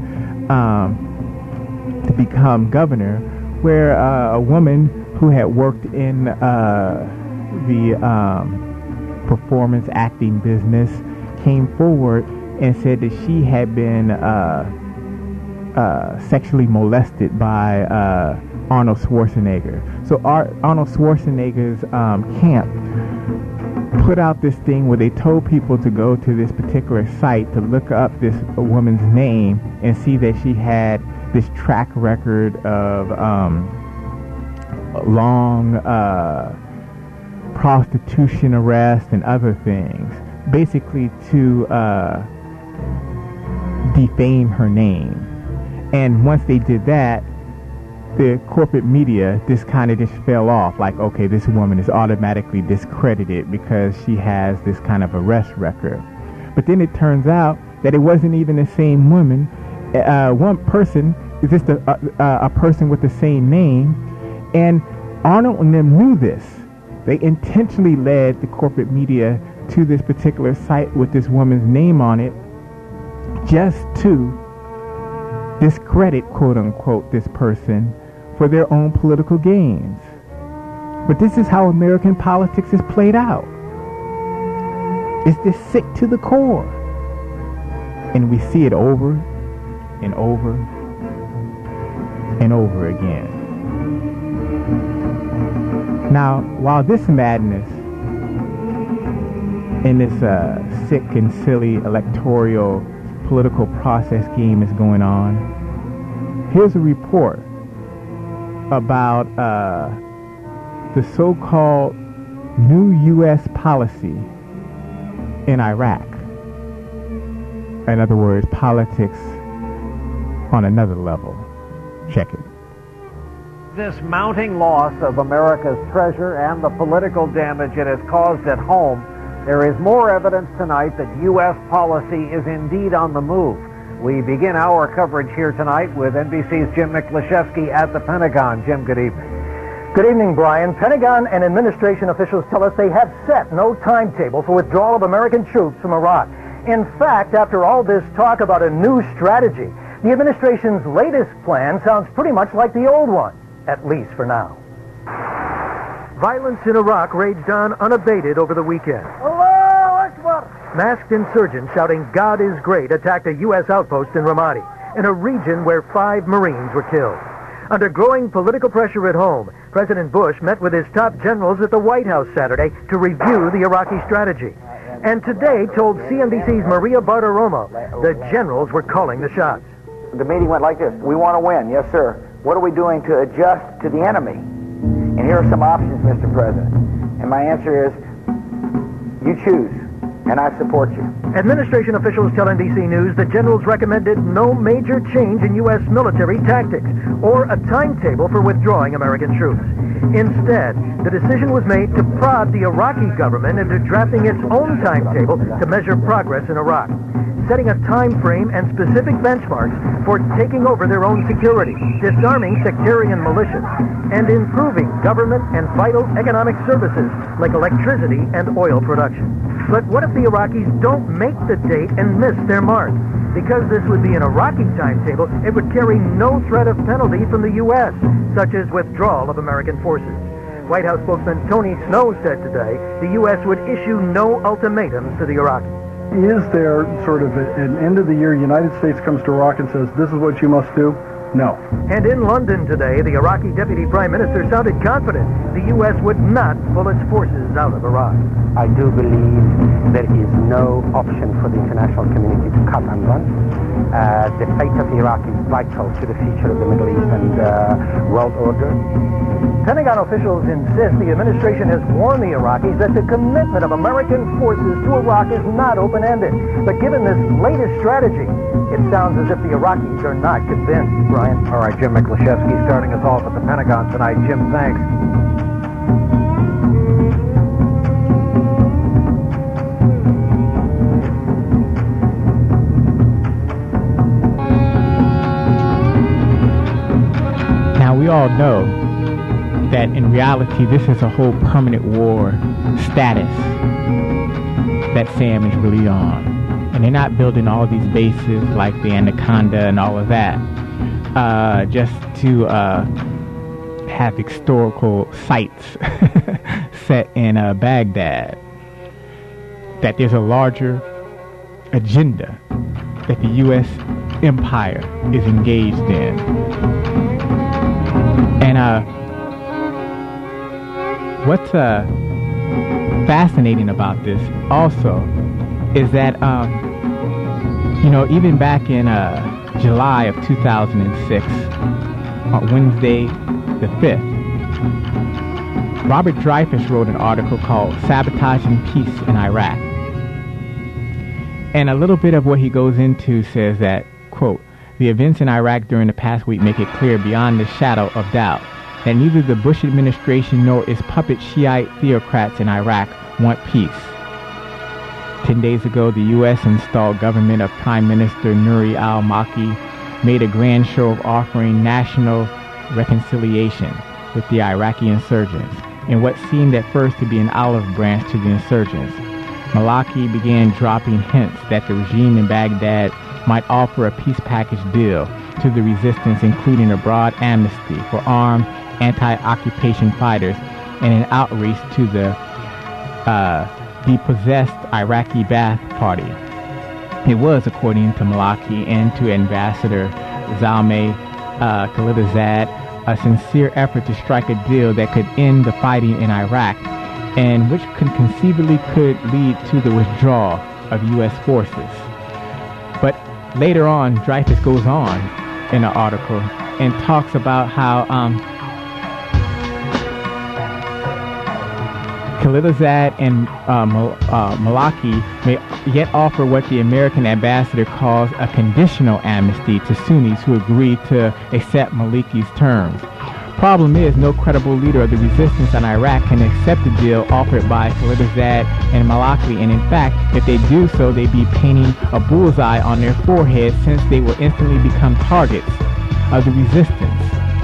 to become governor, where a woman who had worked in the performance acting business came forward and said that she had been sexually molested by Arnold Schwarzenegger. So Arnold Schwarzenegger's camp put out this thing where they told people to go to this particular site to look up this woman's name and see that she had this track record of long prostitution arrests and other things, basically to defame her name. And once they did that, the corporate media just kind of just fell off. Like, okay, this woman is automatically discredited because she has this kind of arrest record. But then it turns out that it wasn't even the same woman. One person is just a person with the same name. And Arnold and them knew this. They intentionally led the corporate media to this particular site with this woman's name on it just to discredit, quote unquote, this person for their own political gains. But this is how American politics is played out. It's just sick to the core. And we see it over and over and over again. Now, while this madness in this sick and silly electoral political process game is going on, here's a report about the so-called new U.S. policy in Iraq. In other words, politics on another level. Check it. This mounting loss of America's treasure and the political damage it has caused at home, there is more evidence tonight that U.S. policy is indeed on the move. We begin our coverage here tonight with NBC's Jim Miklaszewski at the Pentagon. Jim, good evening. Good evening, Brian. Pentagon and administration officials tell us they have set no timetable for withdrawal of American troops from Iraq. In fact, after all this talk about a new strategy, the administration's latest plan sounds pretty much like the old one, at least for now. Violence in Iraq raged on unabated over the weekend. Masked insurgents shouting, "God is great," attacked a U.S. outpost in Ramadi, in a region where 5 Marines were killed. Under growing political pressure at home, President Bush met with his top generals at the White House Saturday to review the Iraqi strategy. And today told CNBC's Maria Bartiromo the generals were calling the shots. The meeting went like this. We want to win. Yes, sir. What are we doing to adjust to the enemy? And here are some options, Mr. President. And my answer is, you choose. And I support you. Administration officials tell NBC News the generals recommended no major change in U.S. military tactics or a timetable for withdrawing American troops. Instead, the decision was made to prod the Iraqi government into drafting its own timetable to measure progress in Iraq, setting a time frame and specific benchmarks for taking over their own security, disarming sectarian militias, and improving government and vital economic services like electricity and oil production. But what if the Iraqis don't make the date and miss their mark? Because this would be an Iraqi timetable, it would carry no threat of penalty from the U.S., such as withdrawal of American forces. White House spokesman Tony Snow said today the U.S. would issue no ultimatums to the Iraqis. Is there sort of an end of the year, United States comes to Iraq and says, this is what you must do? No. And in London today, the Iraqi deputy prime minister sounded confident the U.S. would not pull its forces out of Iraq. I do believe there is no option for the international community to cut and run. The fate of Iraq is vital to the future of the Middle East and world order. Pentagon officials insist the administration has warned the Iraqis that the commitment of American forces to Iraq is not open-ended. But given this latest strategy, it sounds as if the Iraqis are not convinced. Brian? All right, Jim Miklaszewski starting us off at the Pentagon tonight. Jim, thanks. Now, we all know that in reality, this is a whole permanent war status that Sam is really on. And they're not building all these bases like the Anaconda and all of that just to have historical sites set in Baghdad. That there's a larger agenda that the U.S. empire is engaged in. And what's fascinating about this also is that, even back in July of 2006, on Wednesday the 5th, Robert Dreyfuss wrote an article called Sabotaging Peace in Iraq. And a little bit of what he goes into says that, quote, the events in Iraq during the past week make it clear beyond the shadow of doubt that neither the Bush administration nor its puppet Shiite theocrats in Iraq want peace. 10 days ago, the U.S. installed government of Prime Minister Nouri al-Maliki made a grand show of offering national reconciliation with the Iraqi insurgents in what seemed at first to be an olive branch to the insurgents. Maliki began dropping hints that the regime in Baghdad might offer a peace package deal to the resistance, including a broad amnesty for armed anti-occupation fighters and an outreach to the depossessed Iraqi Ba'ath Party. It was, according to Maliki and to Ambassador Zalmay Khalilzad, a sincere effort to strike a deal that could end the fighting in Iraq and which conceivably could lead to the withdrawal of U.S. forces. But later on, Dreyfuss goes on in an article and talks about how Khalilzad and Maliki may yet offer what the American ambassador calls a conditional amnesty to Sunnis who agree to accept Maliki's terms. Problem is, no credible leader of the resistance in Iraq can accept the deal offered by Khalilzad and Maliki, and in fact, if they do so, they'd be painting a bullseye on their foreheads since they will instantly become targets of the resistance.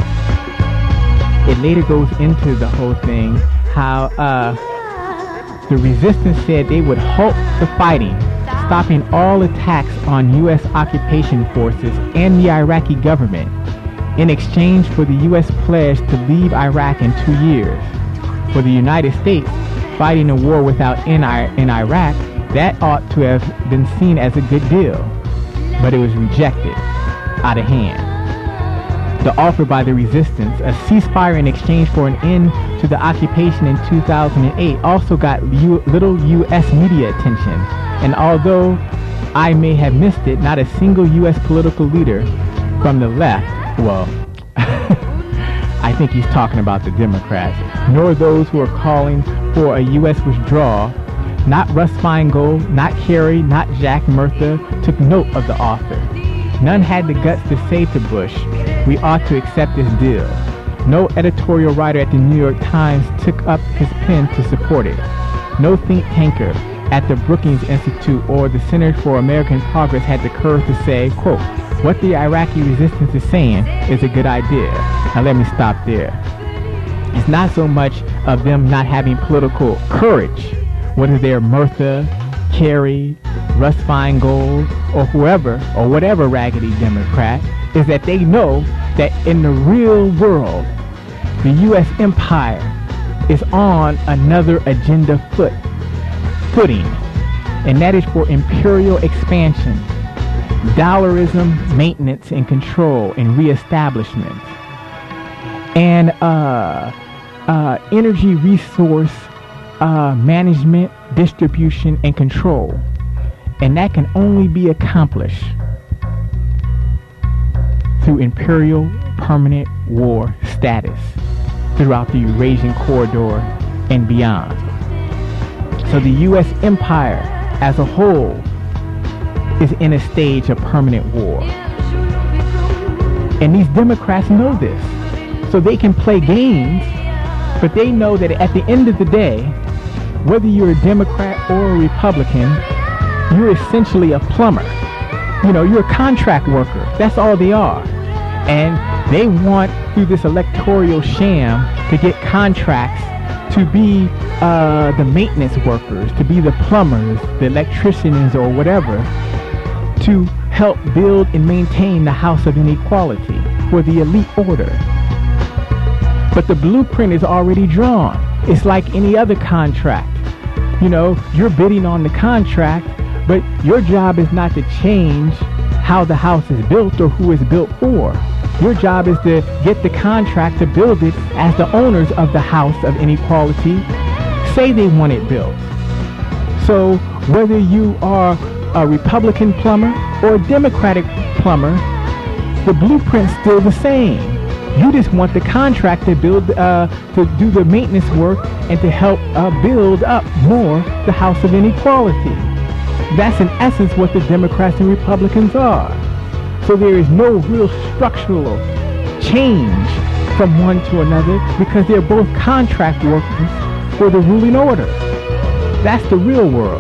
It later goes into the whole thing how the resistance said they would halt the fighting, stopping all attacks on U.S. occupation forces and the Iraqi government, in exchange for the U.S. pledge to leave Iraq in 2 years. For the United States, fighting a war without end in Iraq, that ought to have been seen as a good deal. But it was rejected, out of hand. The offer by the resistance, a ceasefire in exchange for an end to the occupation in 2008, also got little U.S. media attention. And although I may have missed it, not a single U.S. political leader from the left, well, I think he's talking about the Democrats, nor those who are calling for a U.S. withdrawal, not Russ Feingold, not Kerry, not Jack Murtha, took note of the offer. None had the guts to say to Bush, we ought to accept this deal. No editorial writer at the New York Times took up his pen to support it. No think tanker at the Brookings Institute or the Center for American Progress had the courage to say, quote, what the Iraqi resistance is saying is a good idea. Now let me stop there. It's not so much of them not having political courage, whether they're Murtha, Kerry, Russ Feingold, or whoever, or whatever raggedy Democrat, is that they know that in the real world, the U.S. empire is on another agenda footing, and that is for imperial expansion, dollarism, maintenance and control, and reestablishment, and energy resource management, distribution, and control. And that can only be accomplished through imperial permanent war status throughout the Eurasian corridor and beyond. So the U.S. empire as a whole is in a stage of permanent war. And these Democrats know this. So they can play games, but they know that at the end of the day, whether you're a Democrat or a Republican, you're essentially a plumber. You know, you're a contract worker. That's all they are. And they want, through this electoral sham, to get contracts to be the maintenance workers, to be the plumbers, the electricians, or whatever, to help build and maintain the house of inequality for the elite order. But the blueprint is already drawn. It's like any other contract. You know, you're bidding on the contract, but your job is not to change how the house is built or who it's built for. Your job is to get the contract to build it as the owners of the house of inequality say they want it built. So whether you are a Republican plumber or a Democratic plumber, the blueprint's still the same. You just want the contract to build, to do the maintenance work and to help build up more the house of inequality. That's in essence what the Democrats and Republicans are. So there is no real structural change from one to another because they're both contract workers for the ruling order. That's the real world.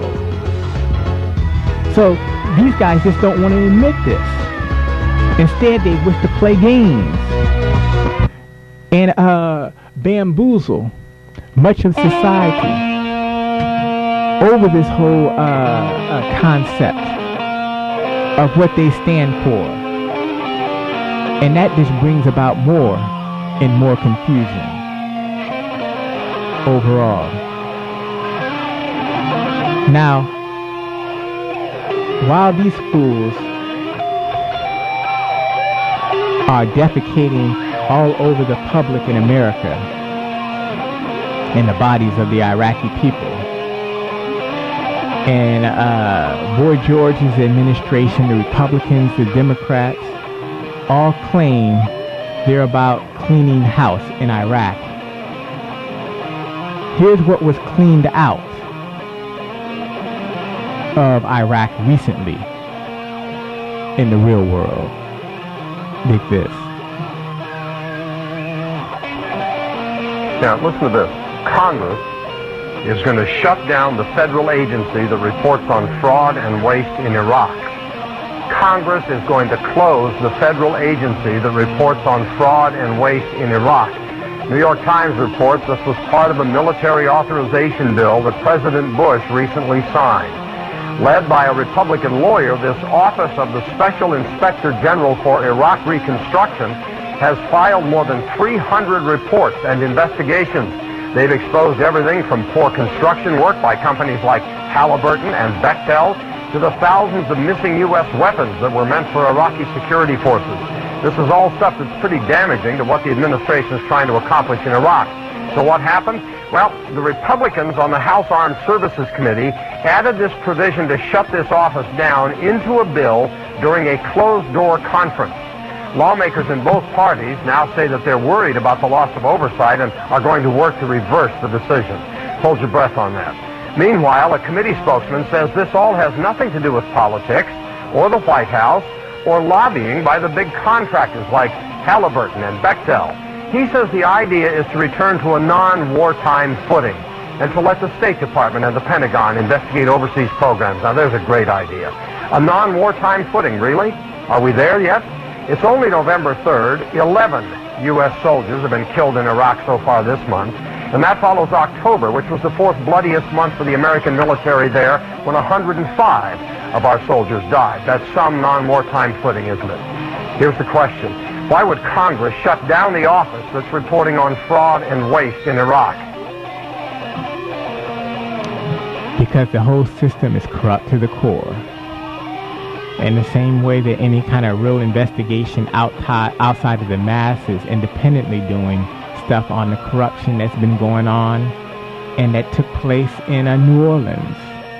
So these guys just don't want to admit this. Instead, they wish to play games and bamboozle much of society over this whole concept of what they stand for. And that just brings about more and more confusion overall. Now, while these fools are defecating all over the public in America and the bodies of the Iraqi people, and Boy George's administration, the Republicans, the Democrats, all claim they're about cleaning house in Iraq. Here's what was cleaned out of Iraq recently in the real world. Dig this. Now, listen to this. Congress is going to shut down the federal agency that reports on fraud and waste in Iraq. Congress is going to close the federal agency that reports on fraud and waste in Iraq. New York Times reports this was part of a military authorization bill that President Bush recently signed. Led by a Republican lawyer, this Office of the Special Inspector General for Iraq Reconstruction has filed more than 300 reports and investigations. They've exposed everything from poor construction work by companies like Halliburton and Bechtel to the thousands of missing U.S. weapons that were meant for Iraqi security forces. This is all stuff that's pretty damaging to what the administration is trying to accomplish in Iraq. So what happened? Well, the Republicans on the House Armed Services Committee added this provision to shut this office down into a bill during a closed-door conference. Lawmakers in both parties now say that they're worried about the loss of oversight and are going to work to reverse the decision. Hold your breath on that. Meanwhile, a committee spokesman says this all has nothing to do with politics or the White House or lobbying by the big contractors like Halliburton and Bechtel. He says the idea is to return to a non-wartime footing and to let the State Department and the Pentagon investigate overseas programs. Now, there's a great idea. A non-wartime footing, really? Are we there yet? It's only November 3rd. 11 U.S. soldiers have been killed in Iraq so far this month. And that follows October, which was the fourth bloodiest month for the American military there, when 105 of our soldiers died. That's some non-wartime footing, isn't it? Here's the question. Why would Congress shut down the office that's reporting on fraud and waste in Iraq? Because the whole system is corrupt to the core. In the same way that any kind of real investigation outside of the masses independently doing stuff on the corruption that's been going on and that took place in New Orleans.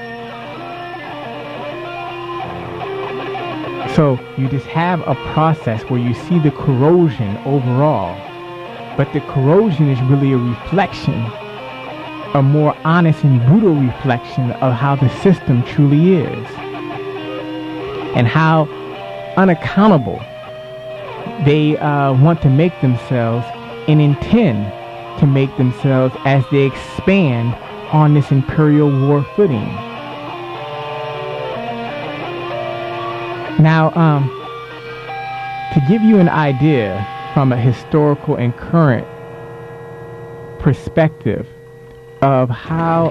So you just have a process where you see the corrosion overall, but the corrosion is really a reflection, a more honest and brutal reflection of how the system truly is and how unaccountable they want to make themselves and intend to make themselves as they expand on this imperial war footing. Now, to give you an idea from a historical and current perspective of how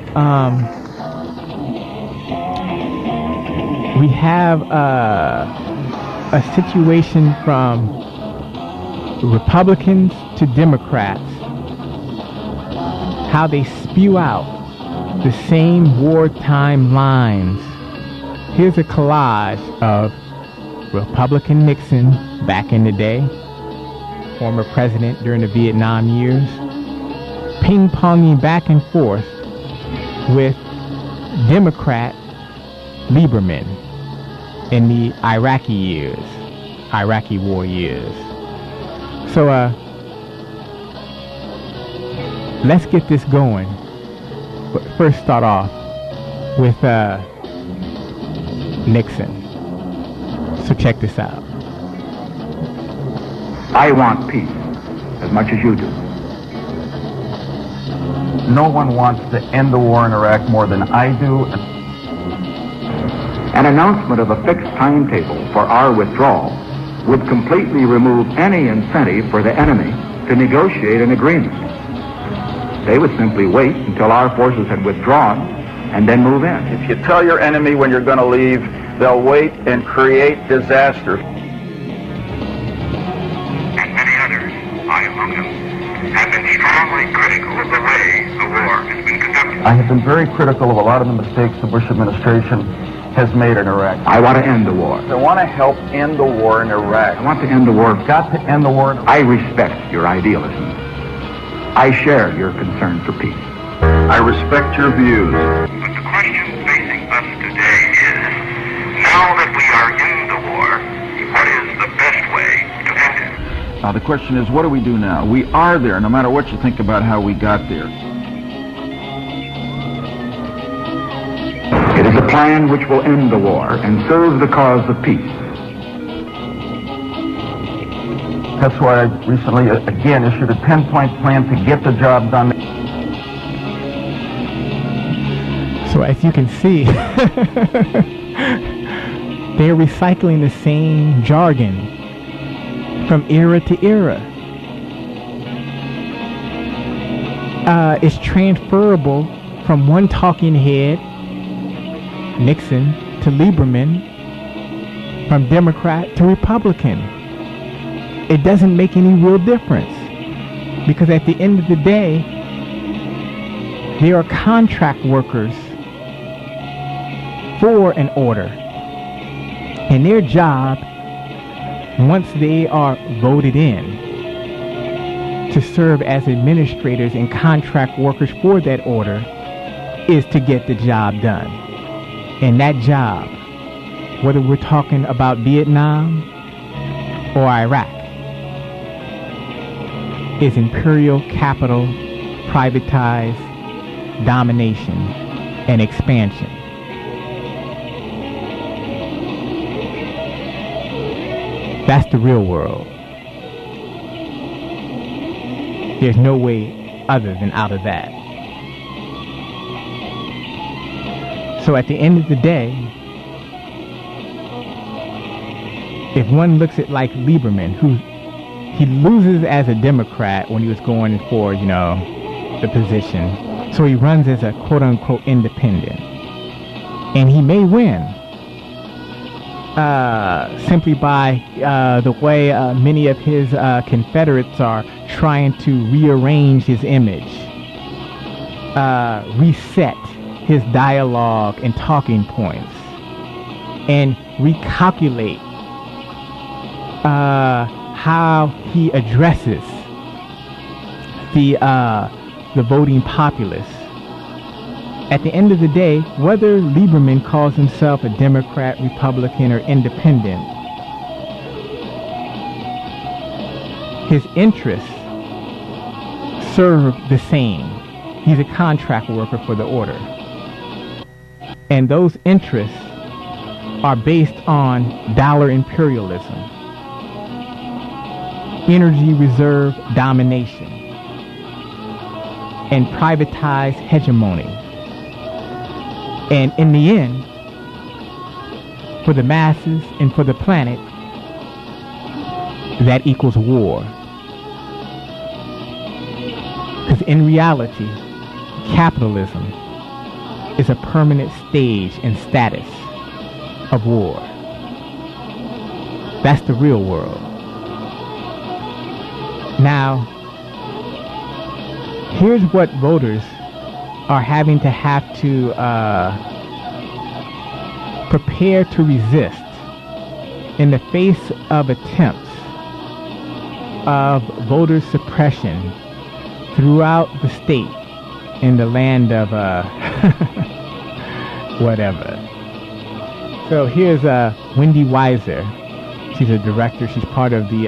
we have a situation from Republicans to Democrats, how they spew out the same wartime lines. Here's a collage of Republican Nixon back in the day, former president during the Vietnam years, ping-ponging back and forth with Democrat Lieberman in the Iraqi war years. So let's get this going. But first start off with Nixon. So check this out. I want peace as much as you do. No one wants to end the war in Iraq more than I do. An announcement of a fixed timetable for our withdrawal would completely remove any incentive for the enemy to negotiate an agreement. They would simply wait until our forces had withdrawn and then move in. If you tell your enemy when you're going to leave, they'll wait and create disaster. And many others, I among them, have been strongly critical of the way the war has been conducted. I have been very critical of a lot of the mistakes the Bush administration has made in Iraq. I want to end the war. I want to help end the war in Iraq. I want to end the war. We've got to end the war in Iraq. I respect your idealism. I share your concern for peace. I respect your views. But the question facing us today is, now that we are in the war, what is the best way to end it? Now the question is, what do we do now? We are there, no matter what you think about how we got there. It is a plan which will end the war and serve the cause of peace. That's why I recently, again, issued a 10-point plan to get the job done. So as you can see, they're recycling the same jargon from era to era. It's transferable from one talking head, Nixon, to Lieberman, from Democrat to Republican. It doesn't make any real difference, because at the end of the day, they are contract workers for an order. And their job, once they are voted in, to serve as administrators and contract workers for that order, is to get the job done. And that job, whether we're talking about Vietnam or Iraq, is imperial capital, privatized domination and expansion. That's the real world. There's no way other than out of that. So at the end of the day, if one looks at like Lieberman, who he loses as a Democrat when he was going for, the the position, so he runs as a quote-unquote independent. And he may win simply by the way many of his Confederates are trying to rearrange his image, reset his dialogue and talking points, and recalculate how he addresses the voting populace. At the end of the day, whether Lieberman calls himself a Democrat, Republican, or Independent, his interests serve the same. He's a contract worker for the order. And those interests are based on dollar imperialism, energy reserve domination, and privatized hegemony. And in the end, for the masses and for the planet, that equals war. Because in reality, capitalism is a permanent stage and status of war. That's the real world. Now, here's what voters are having to prepare to resist in the face of attempts of voter suppression throughout the state in the land of whatever. So here's Wendy Weiser. She's a director. She's part of the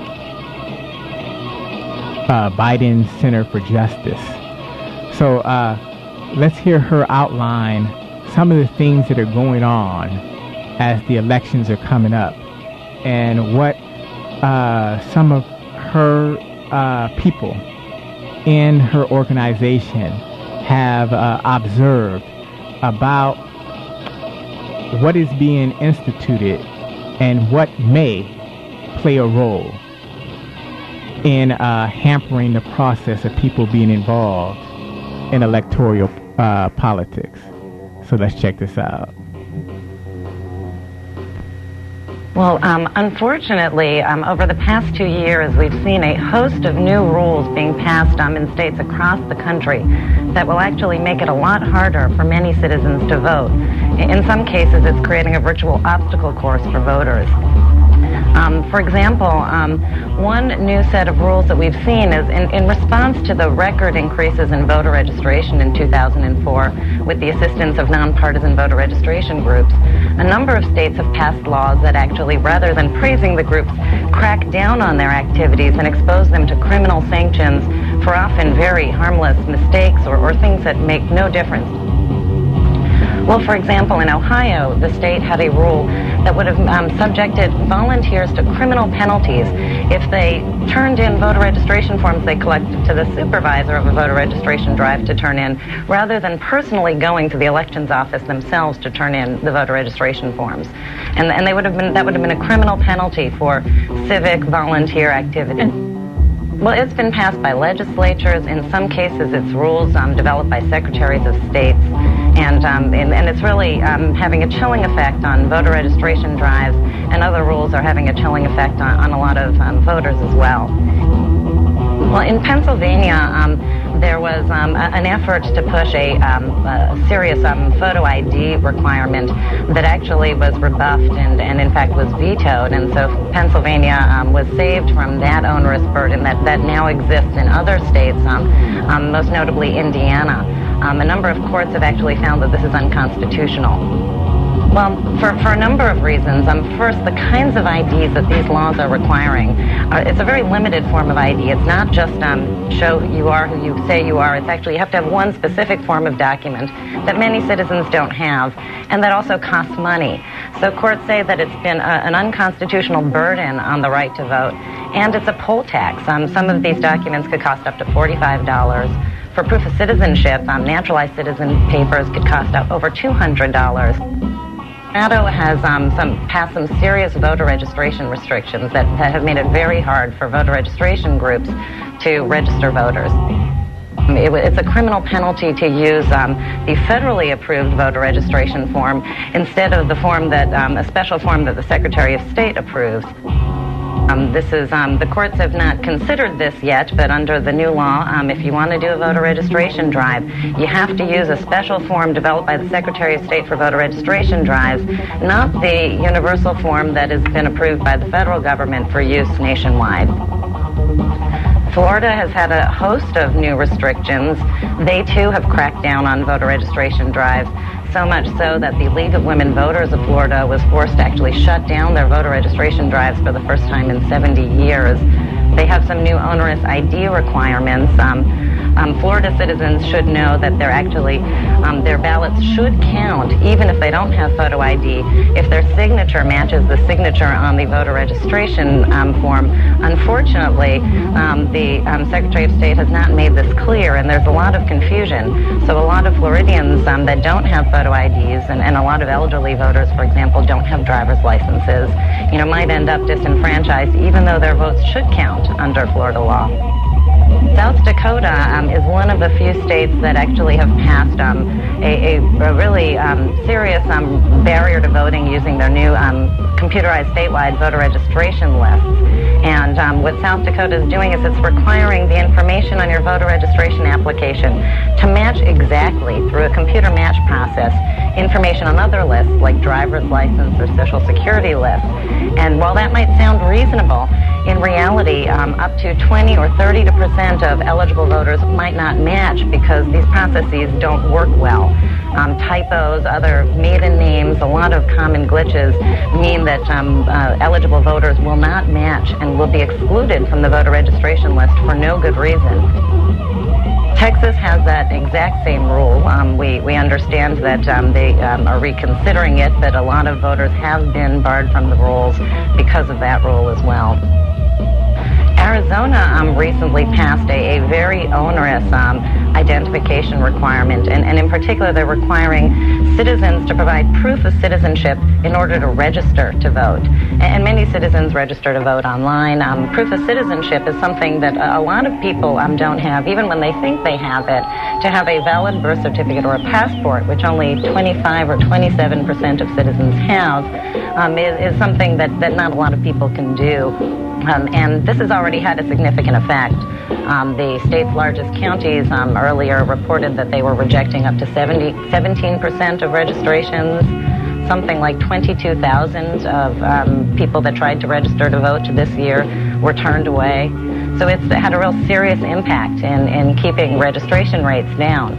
Biden Center for Justice. So let's hear her outline some of the things that are going on as the elections are coming up, and what some of her people in her organization have observed about what is being instituted and what may play a role in hampering the process of people being involved in electoral politics. So let's check this out. Well, unfortunately, over the past 2 years, we've seen a host of new rules being passed in states across the country that will actually make it a lot harder for many citizens to vote. In some cases, it's creating a virtual obstacle course for voters. For example, one new set of rules that we've seen is in response to the record increases in voter registration in 2004 with the assistance of nonpartisan voter registration groups. A number of states have passed laws that actually, rather than praising the groups, crack down on their activities and expose them to criminal sanctions for often very harmless mistakes or things that make no difference. Well, for example, in Ohio, the state had a rule that would have subjected volunteers to criminal penalties if they turned in voter registration forms they collected to the supervisor of a voter registration drive to turn in, rather than personally going to the elections office themselves to turn in the voter registration forms. And that would have been a criminal penalty for civic volunteer activity. Well, it's been passed by legislatures. In some cases, it's rules developed by secretaries of states. And it's really having a chilling effect on voter registration drives, and other rules are having a chilling effect on a lot of voters as well. Well, in Pennsylvania, there was an effort to push a serious photo ID requirement that actually was rebuffed and in fact was vetoed. And so Pennsylvania was saved from that onerous burden that now exists in other states, most notably Indiana. A number of courts have actually found that this is unconstitutional. Well, for a number of reasons. First, the kinds of IDs that these laws are requiring, it's a very limited form of ID. It's not just show you are who you say you are. It's actually you have to have one specific form of document that many citizens don't have, and that also costs money. So courts say that it's been an unconstitutional burden on the right to vote, and it's a poll tax. Some of these documents could cost up to $45. For proof of citizenship, naturalized citizen papers could cost over $200. Colorado has passed some serious voter registration restrictions that have made it very hard for voter registration groups to register voters. It's a criminal penalty to use the federally approved voter registration form instead of the form that a special form that the Secretary of State approves. The courts have not considered this yet, but under the new law, if you want to do a voter registration drive, you have to use a special form developed by the Secretary of State for voter registration drives, not the universal form that has been approved by the federal government for use nationwide. Florida has had a host of new restrictions. They, too, have cracked down on voter registration drives, so much so that the League of Women Voters of Florida was forced to actually shut down their voter registration drives for the first time in 70 years. They have some new onerous ID requirements. Florida citizens should know that their ballots should count, even if they don't have photo ID, if their signature matches the signature on the voter registration form. Unfortunately, the Secretary of State has not made this clear, and there's a lot of confusion. So a lot of Floridians that don't have photo IDs, and a lot of elderly voters, for example, don't have driver's licenses, might end up disenfranchised, even though their votes should count under Florida law. South Dakota is one of the few states that actually have passed a really serious barrier to voting using their new computerized statewide voter registration lists. And what South Dakota is doing is it's requiring the information on your voter registration application to match exactly, through a computer match process, information on other lists like driver's license or social security lists. And while that might sound reasonable, in reality, up to 20 or 30% of eligible voters might not match because these processes don't work well. Typos, other maiden names, a lot of common glitches mean that eligible voters will not match and will be excluded from the voter registration list for no good reason. Texas has that exact same rule. We understand that they are reconsidering it, but a lot of voters have been barred from the rolls because of that rule as well. Arizona recently passed a very onerous identification requirement, and in particular they're requiring citizens to provide proof of citizenship in order to register to vote. And many citizens register to vote online. Proof of citizenship is something that a lot of people don't have, even when they think they have it. To have a valid birth certificate or a passport, which only 25 or 27% of citizens have, is something that not a lot of people can do. And this has already had a significant effect. The state's largest counties earlier reported that they were rejecting up to 17% of registrations. Something like 22,000 of people that tried to register to vote this year were turned away. So it's had a real serious impact in keeping registration rates down.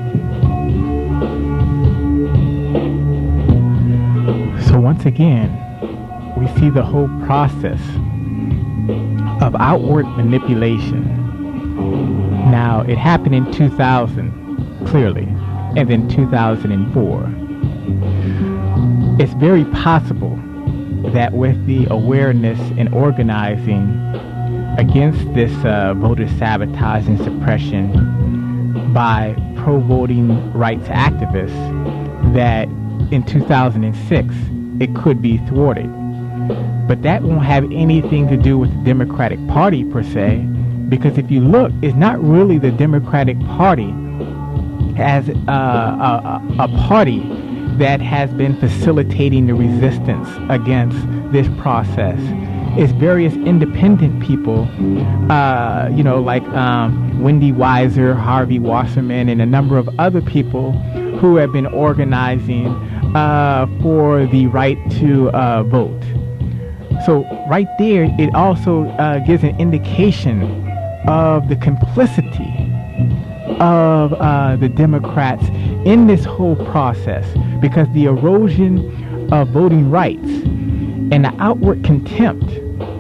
So once again, we see the whole process of outward manipulation. Now, it happened in 2000, clearly, and then 2004. It's very possible that with the awareness and organizing against this voter sabotage and suppression by pro-voting rights activists, that in 2006 it could be thwarted. But that won't have anything to do with the Democratic Party per se, because if you look, it's not really the Democratic Party as a party that has been facilitating the resistance against this process. It's various independent people, like Wendy Weiser, Harvey Wasserman, and a number of other people who have been organizing for the right to vote. So right there, it also gives an indication of the complicity of the Democrats in this whole process, because the erosion of voting rights and the outward contempt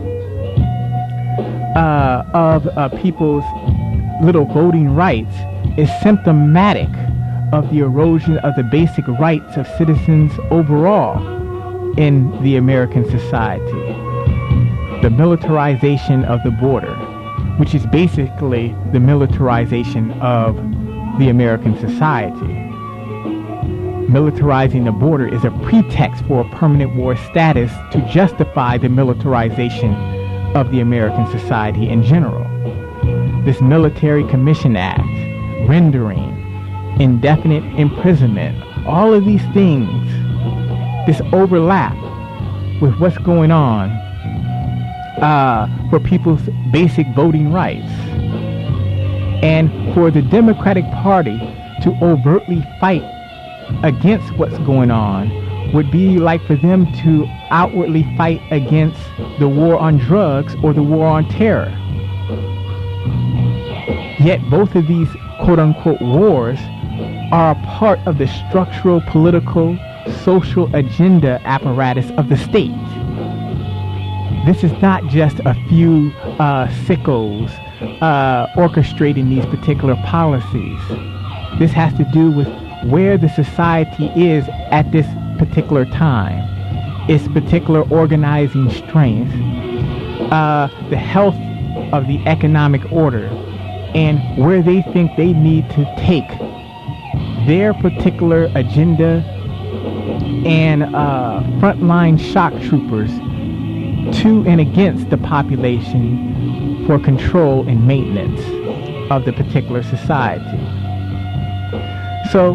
of people's little voting rights is symptomatic of the erosion of the basic rights of citizens overall in the American society. The militarization of the border, which is basically the militarization of the American society. Militarizing the border is a pretext for a permanent war status to justify the militarization of the American society in general. This Military Commission Act rendering, indefinite imprisonment, all of these things, this overlap with what's going on for people's basic voting rights. And for the Democratic Party to overtly fight against what's going on would be like for them to outwardly fight against the war on drugs or the war on terror. Yet both of these quote-unquote wars are a part of the structural, political, social agenda apparatus of the state. This is not just a few sickos orchestrating these particular policies. This has to do with where the society is at this particular time, its particular organizing strength, the health of the economic order, and where they think they need to take their particular agenda and frontline shock troopers to and against the population for control and maintenance of the particular society. So,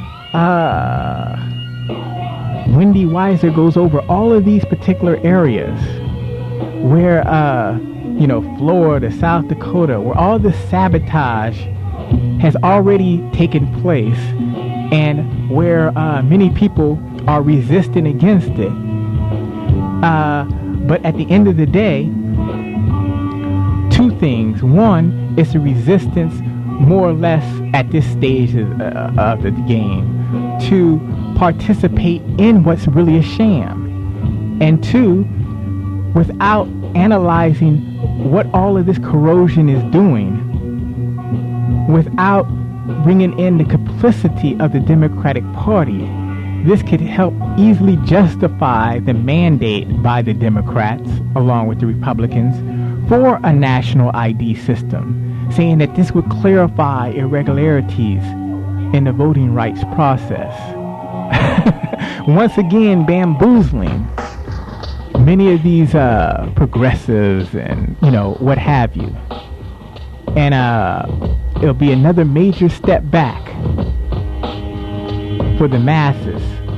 Wendy Weiser goes over all of these particular areas where, Florida, South Dakota, where all this sabotage has already taken place and where many people are resisting against it. But at the end of the day, two things. One is a resistance more or less at this stage of the game to participate in what's really a sham. And two, without analyzing what all of this corrosion is doing, without bringing in the complicity of the Democratic Party, this could help easily justify the mandate by the Democrats, along with the Republicans, for a national ID system, saying that this would clarify irregularities in the voting rights process. Once again, bamboozling many of these progressives and, what have you. And it'll be another major step back for the masses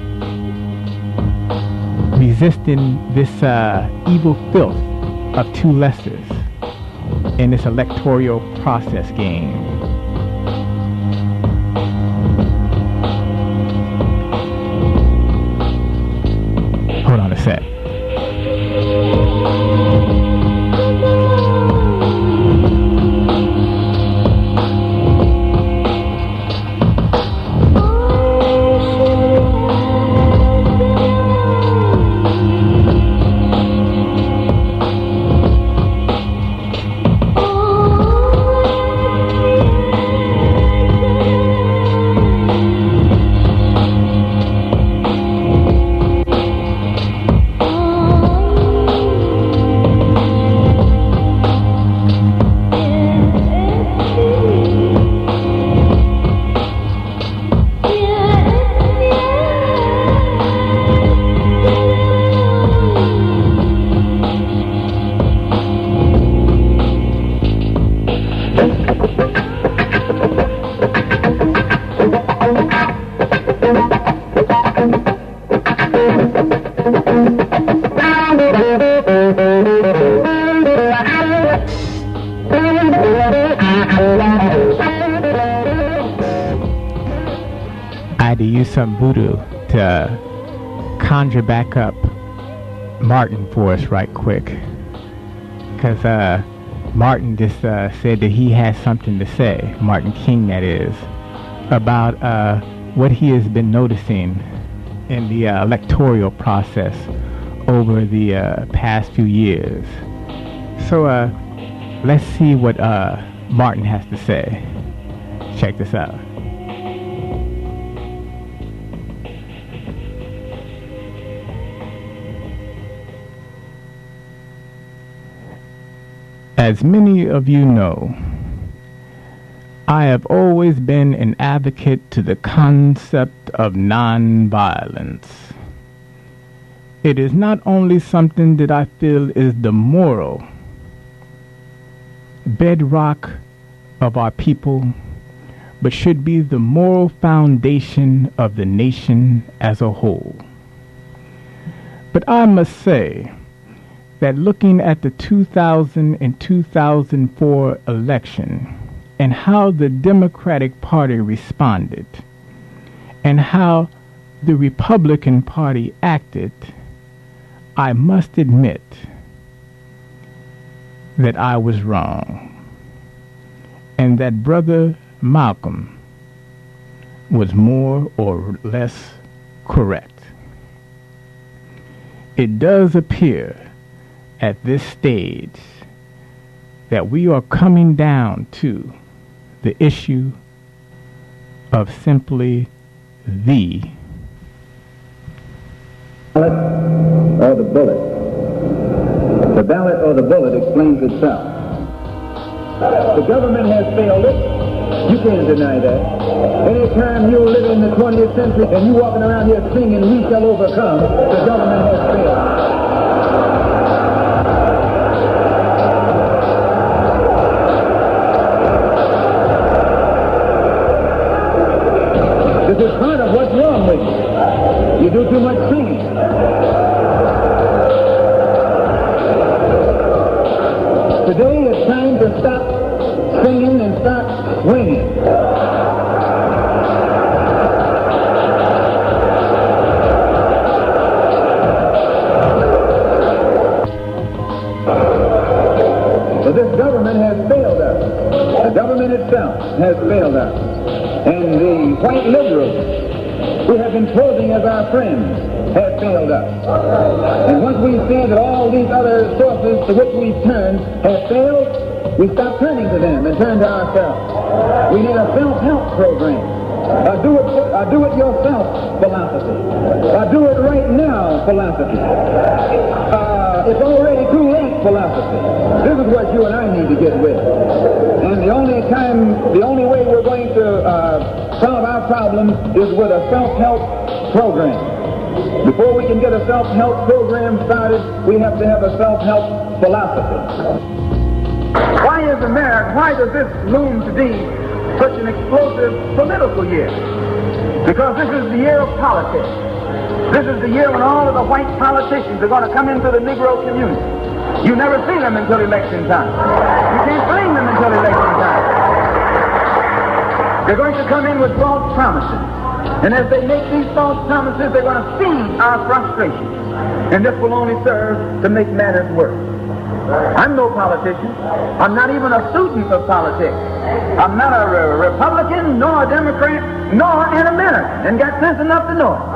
resisting this evil filth of two lessers in this electoral process game. Hold on a sec. I had to use some voodoo to conjure back up Martin for us right quick, because Martin just said that he has something to say, Martin King that is, about what he has been noticing in the electoral process over the past few years. So let's see what Martin has to say. Check this out. As many of you know, I have always been an advocate to the concept of nonviolence. It is not only something that I feel is the moral bedrock of our people, but should be the moral foundation of the nation as a whole. But I must say that looking at the 2000 and 2004 election and how the Democratic Party responded and how the Republican Party acted, I must admit that I was wrong, and that Brother Malcolm was more or less correct. It does appear at this stage that we are coming down to the issue of simply the ballot or the bullet. The ballot or the bullet explains itself. The government has failed it. You can't deny that. Anytime you live in the 20th century and you walking around here singing, "We shall overcome," the government has failed. This is part of what's wrong with you. You do too much singing. Today it's time to stop singing and start swinging. But this government has failed us. The government itself has failed us. And the white liberals who have been posing as our friends have failed us. And once we see that all these other sources to which we've turned have failed, we stop turning to them and turn to ourselves. We need a self-help program. Do it yourself philosophy. Do it right now philosophy. It's already too late philosophy. This is what you and I need to get with. And the only way we're going to solve our problems is with a self-help program. Before we can get a self-help program started, we have to have a self-help philosophy. Why does this loom to be such an explosive political year? Because this is the year of politics. This is the year when all of the white politicians are going to come into the Negro community. You never see them until election time. You can't blame them until election time. They're going to come in with false promises. And as they make these false promises, they're going to feed our frustration. And this will only serve to make matters worse. I'm no politician. I'm not even a student of politics. I'm not a Republican, nor a Democrat, nor an American, and got sense enough to know it.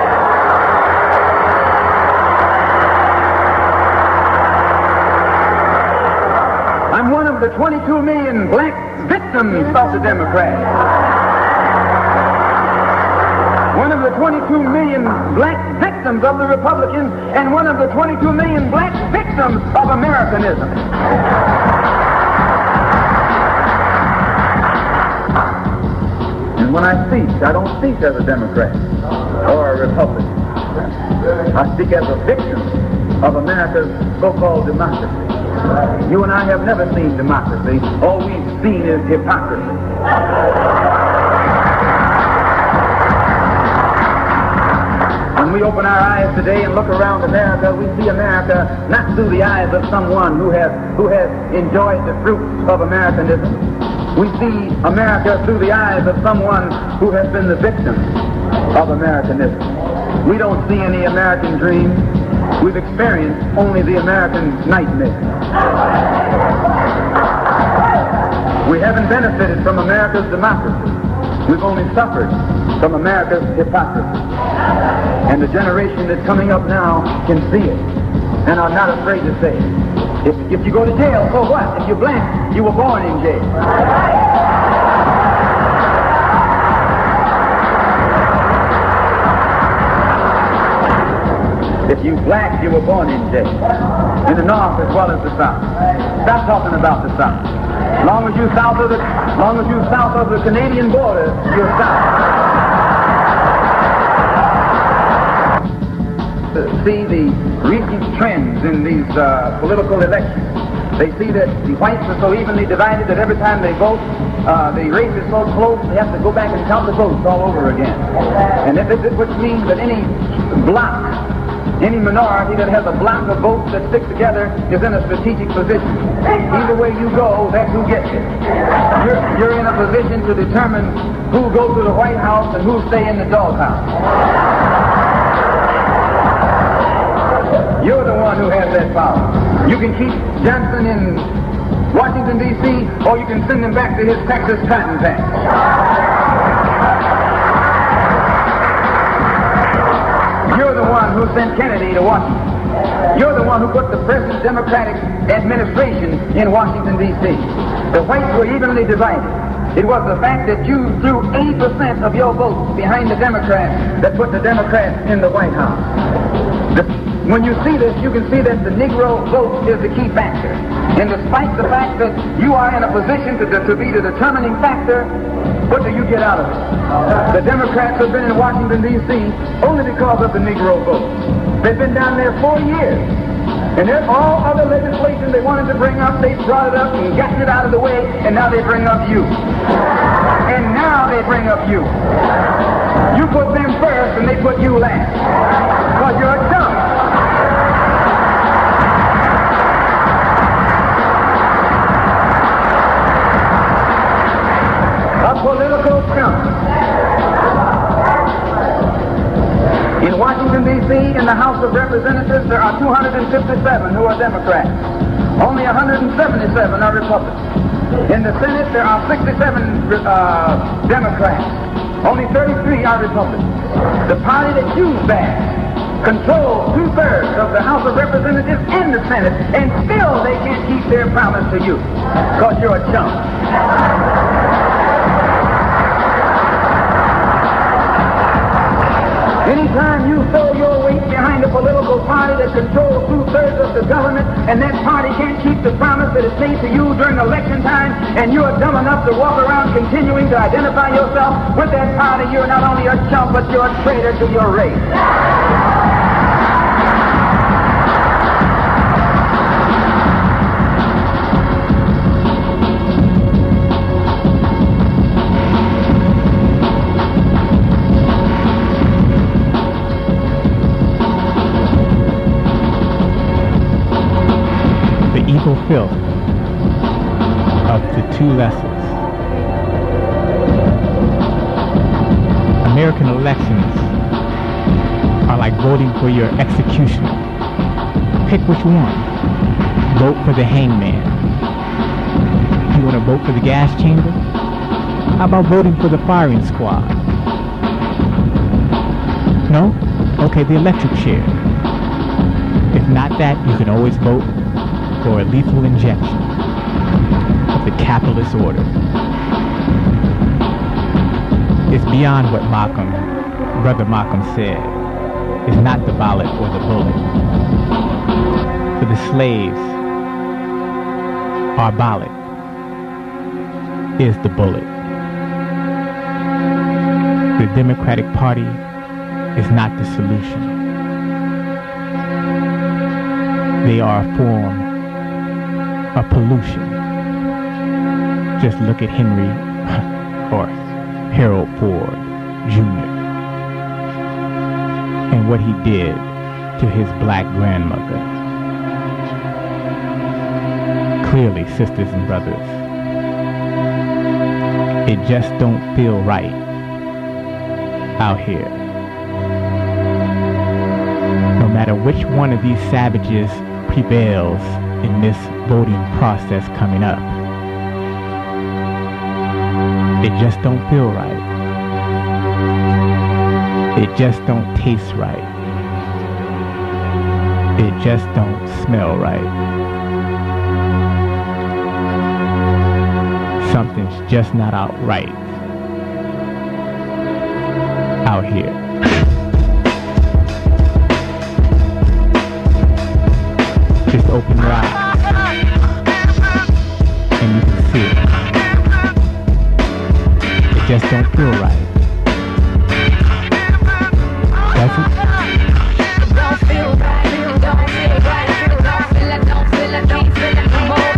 I'm one of the 22 million black victims of the Democrats. One of the 22 million black victims of the Republicans, and one of the 22 million black victims of Americanism. And when I speak, I don't speak as a Democrat or a Republican. I speak as a victim of America's so-called democracy. You and I have never seen democracy. All we've seen is hypocrisy. When we open our eyes today and look around America, we see America not through the eyes of someone who has enjoyed the fruits of Americanism. We see America through the eyes of someone who has been the victim of Americanism. We don't see any American dream. We've experienced only the American nightmare. We haven't benefited from America's democracy. We've only suffered from America's hypocrisy. And the generation that's coming up now can see it and are not afraid to say it. If you go to jail, so what? If you're black, you were born in jail. If you're black, you were born in jail. In the North as well as the South. Stop talking about the South. As long as you're south of the Canadian border, you're south. See the recent trends in these political elections. They see that the whites are so evenly divided that every time they vote, the race is so close, they have to go back and count the votes all over again. And which means that any block, any minority that has a block of votes that stick together is in a strategic position. Either way you go, that's who gets it. You're in a position to determine who goes to the White House and who stay in the doghouse. You're the one who has that power. You can keep Johnson in Washington, D.C., or you can send him back to his Texas cotton patch. You're the one who sent Kennedy to Washington. You're the one who put the present Democratic administration in Washington, D.C. The whites were evenly divided. It was the fact that you threw 80% of your votes behind the Democrats that put the Democrats in the White House. When you see this, you can see that the Negro vote is the key factor. And despite the fact that you are in a position to be the determining factor, what do you get out of it? The Democrats have been in Washington, D.C. only because of the Negro vote. They've been down there 4 years. And all other legislation they wanted to bring up, they brought it up and gotten it out of the way, and now they bring up you. And now they bring up you. You put them first and they put you last. Because you're a chump. Political chump. In Washington, D.C., in the House of Representatives, there are 257 who are Democrats. Only 177 are Republicans. In the Senate, there are 67 Democrats. Only 33 are Republicans. The party that you back controls 2/3 of the House of Representatives and the Senate, and still they can't keep their promise to you because you're a chump. Anytime you throw your weight behind a political party that controls 2/3 of the government, and that party can't keep the promise that it's made to you during election time, and you're dumb enough to walk around continuing to identify yourself with that party, you're not only a chump, but you're a traitor to your race. Filth of the two lessons. American elections are like voting for your executioner. Pick which one. Vote for the hangman. You want to vote for the gas chamber? How about voting for the firing squad? No? Okay, the electric chair. If not that, you can always vote for a lethal injection of the capitalist order. It's beyond what Brother Malcolm said. It's not the ballot or the bullet. For the slaves, our ballot is the bullet. The Democratic Party is not the solution. They are a form of pollution. Just look at Henry or Harold Ford Jr. and what he did to his black grandmother. Clearly, sisters and brothers, it just don't feel right out here. No matter which one of these savages prevails in this voting process coming up, it just don't feel right. It just don't taste right. It just don't smell right. Something's just not out right out here. Just open your eyes and you can see it. It just don't feel right. Does it? Don't feel right, don't feel right, don't feel it, don't feel it, don't feel it no more.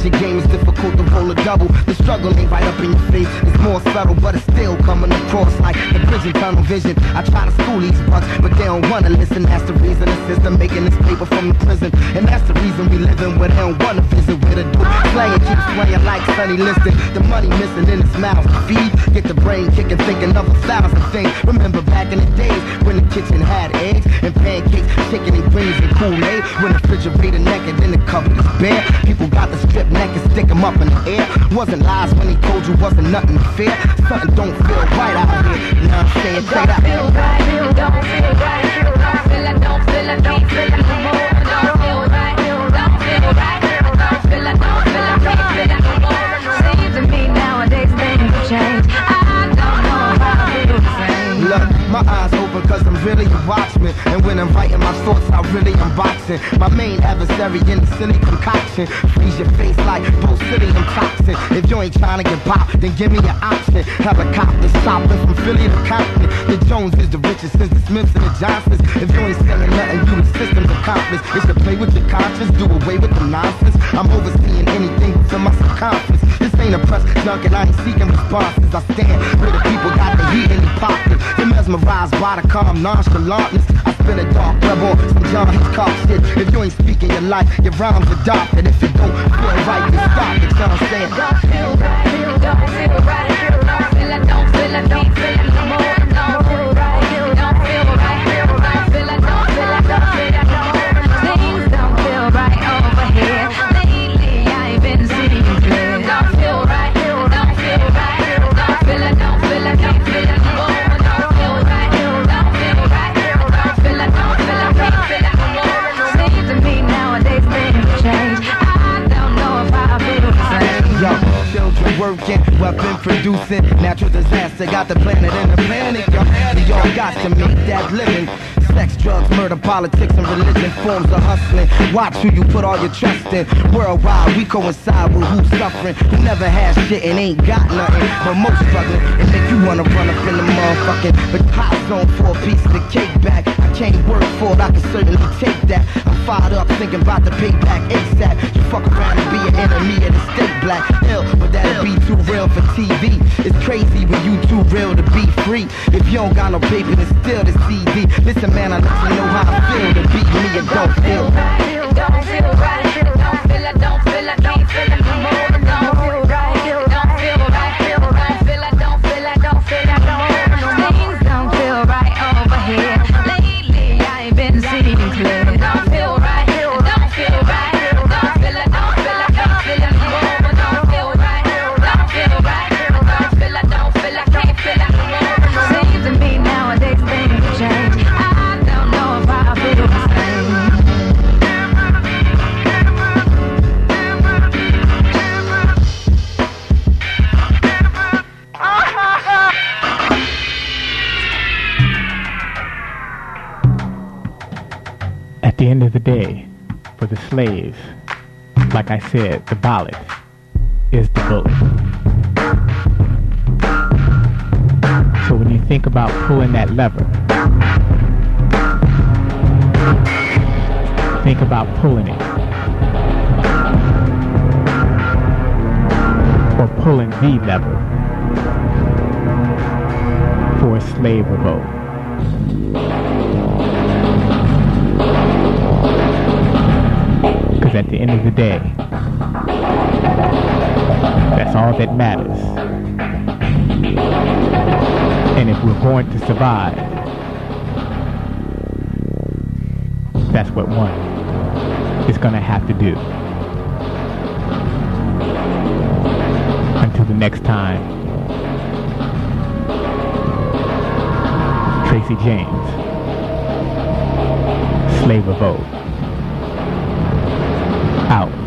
your game is difficult to roll a double. The struggle ain't right up in your face. It's more subtle, but it's still coming across like the prison tunnel vision. I try to school these bucks, but they don't wanna listen. That's the reason the system making this paper from the prison. And that's the reason we living where they don't wanna visit. Where the dude playing keeps swaying like Sonny Liston. The money missing in his mouth to feed. Get the brain kicking, thinking of 1,000 things. Remember back in the days when the kitchen had eggs and pancakes, chicken and greens and Kool-Aid. When the refrigerator naked and the cupboard is bare. People got the strip neck and stick them up in the air. Wasn't lies when he told you wasn't nothing fair. Something don't feel right out here. Now I'm saying straight out. Don't feel right, don't feel right. Don't feel it, don't feel it, don't feel it no more. Don't feel right, don't feel right. Don't feel it, don't feel it, don't feel it no more. Seems to me nowadays things have changed. I don't know if I feel the same. Look, my eyes open cause I'm really a watchman. And when I'm writing my thoughts, I really unboxing. My main adversary in the silly concoction. Freeze your face like botulinum toxin. If you ain't trying to get popped, then give me an option. Helicopter shopping from Philly to Compton. The Jones is the richest since the Smiths and the Johnsons. If you ain't saying nothing, you the system's accomplice. It's to play with your conscience, do away with the nonsense. I'm overseeing anything from my circumference. This ain't a press junk and I ain't seeking responses. I stand where the people got the heat in their pockets. They're mesmerized by the calm nonchalantness. I spin a dark web on some John Hitchcock shit. If you ain't speaking your life, your rhymes are dark. And if you don't feel right, then stop it. You know what I'm saying? Don't feel right, don't feel right. Don't feel it, don't feel it, don't feel it no more. Don't feel right, don't feel right. Don't feel it, don't feel it, don't feel it no more. Things don't feel right over here. Lately I ain't been seeing clear. Don't feel right, don't feel right. Don't feel it, don't feel it, don't feel it no more. Don't feel right, don't feel right. Don't feel it, don't feel it, don't feel it no more. Seems to me nowadays things change. I don't know if I feel the same. Yo, children working, weapon producing, natural disaster got the planet in the panic. Yo, we all got to make that living. Sex, drugs, murder, politics, and religion forms of hustling. Watch who you put all your trust in. Worldwide, we coincide with who's suffering, who never has shit and ain't got nothing. But most struggling, it make you wanna run up in the motherfucking but hot zone for a piece of the cake back. I can't work for it, I can certainly take that. I'm fired up thinking about the payback ASAP. You fuck around and be an enemy of the state black. Ill, but that'll be too real for TV. It's crazy when you too real to be free. If you don't got no paper, then still the CD. Listen, man, I let you know how I feel to beat me and don't feel right. Don't feel right. Don't feel it, don't feel it, don't feel it no more. Don't feel right. Don't feel right. Don't feel it, don't feel it, don't feel it no more. Things don't feel right over here. Lately I ain't been seeing clear. Don't feel right. Don't feel right. Don't feel it, don't feel it, don't feel it no more. Don't feel right. Don't feel right. Don't feel it, don't feel it, don't feel it no more. Seems to me nowadays things change. I don't know if I feel the same. At the end of the day, for the slaves, like I said, the ballot is the bullet. So when you think about pulling that lever, think about pulling it. Or pulling the lever for a slave revolt. Because at the end of the day, that's all that matters. And if we're going to survive, that's what one is going to have to do. Until the next time, Tracy James, Slave Revolt, out.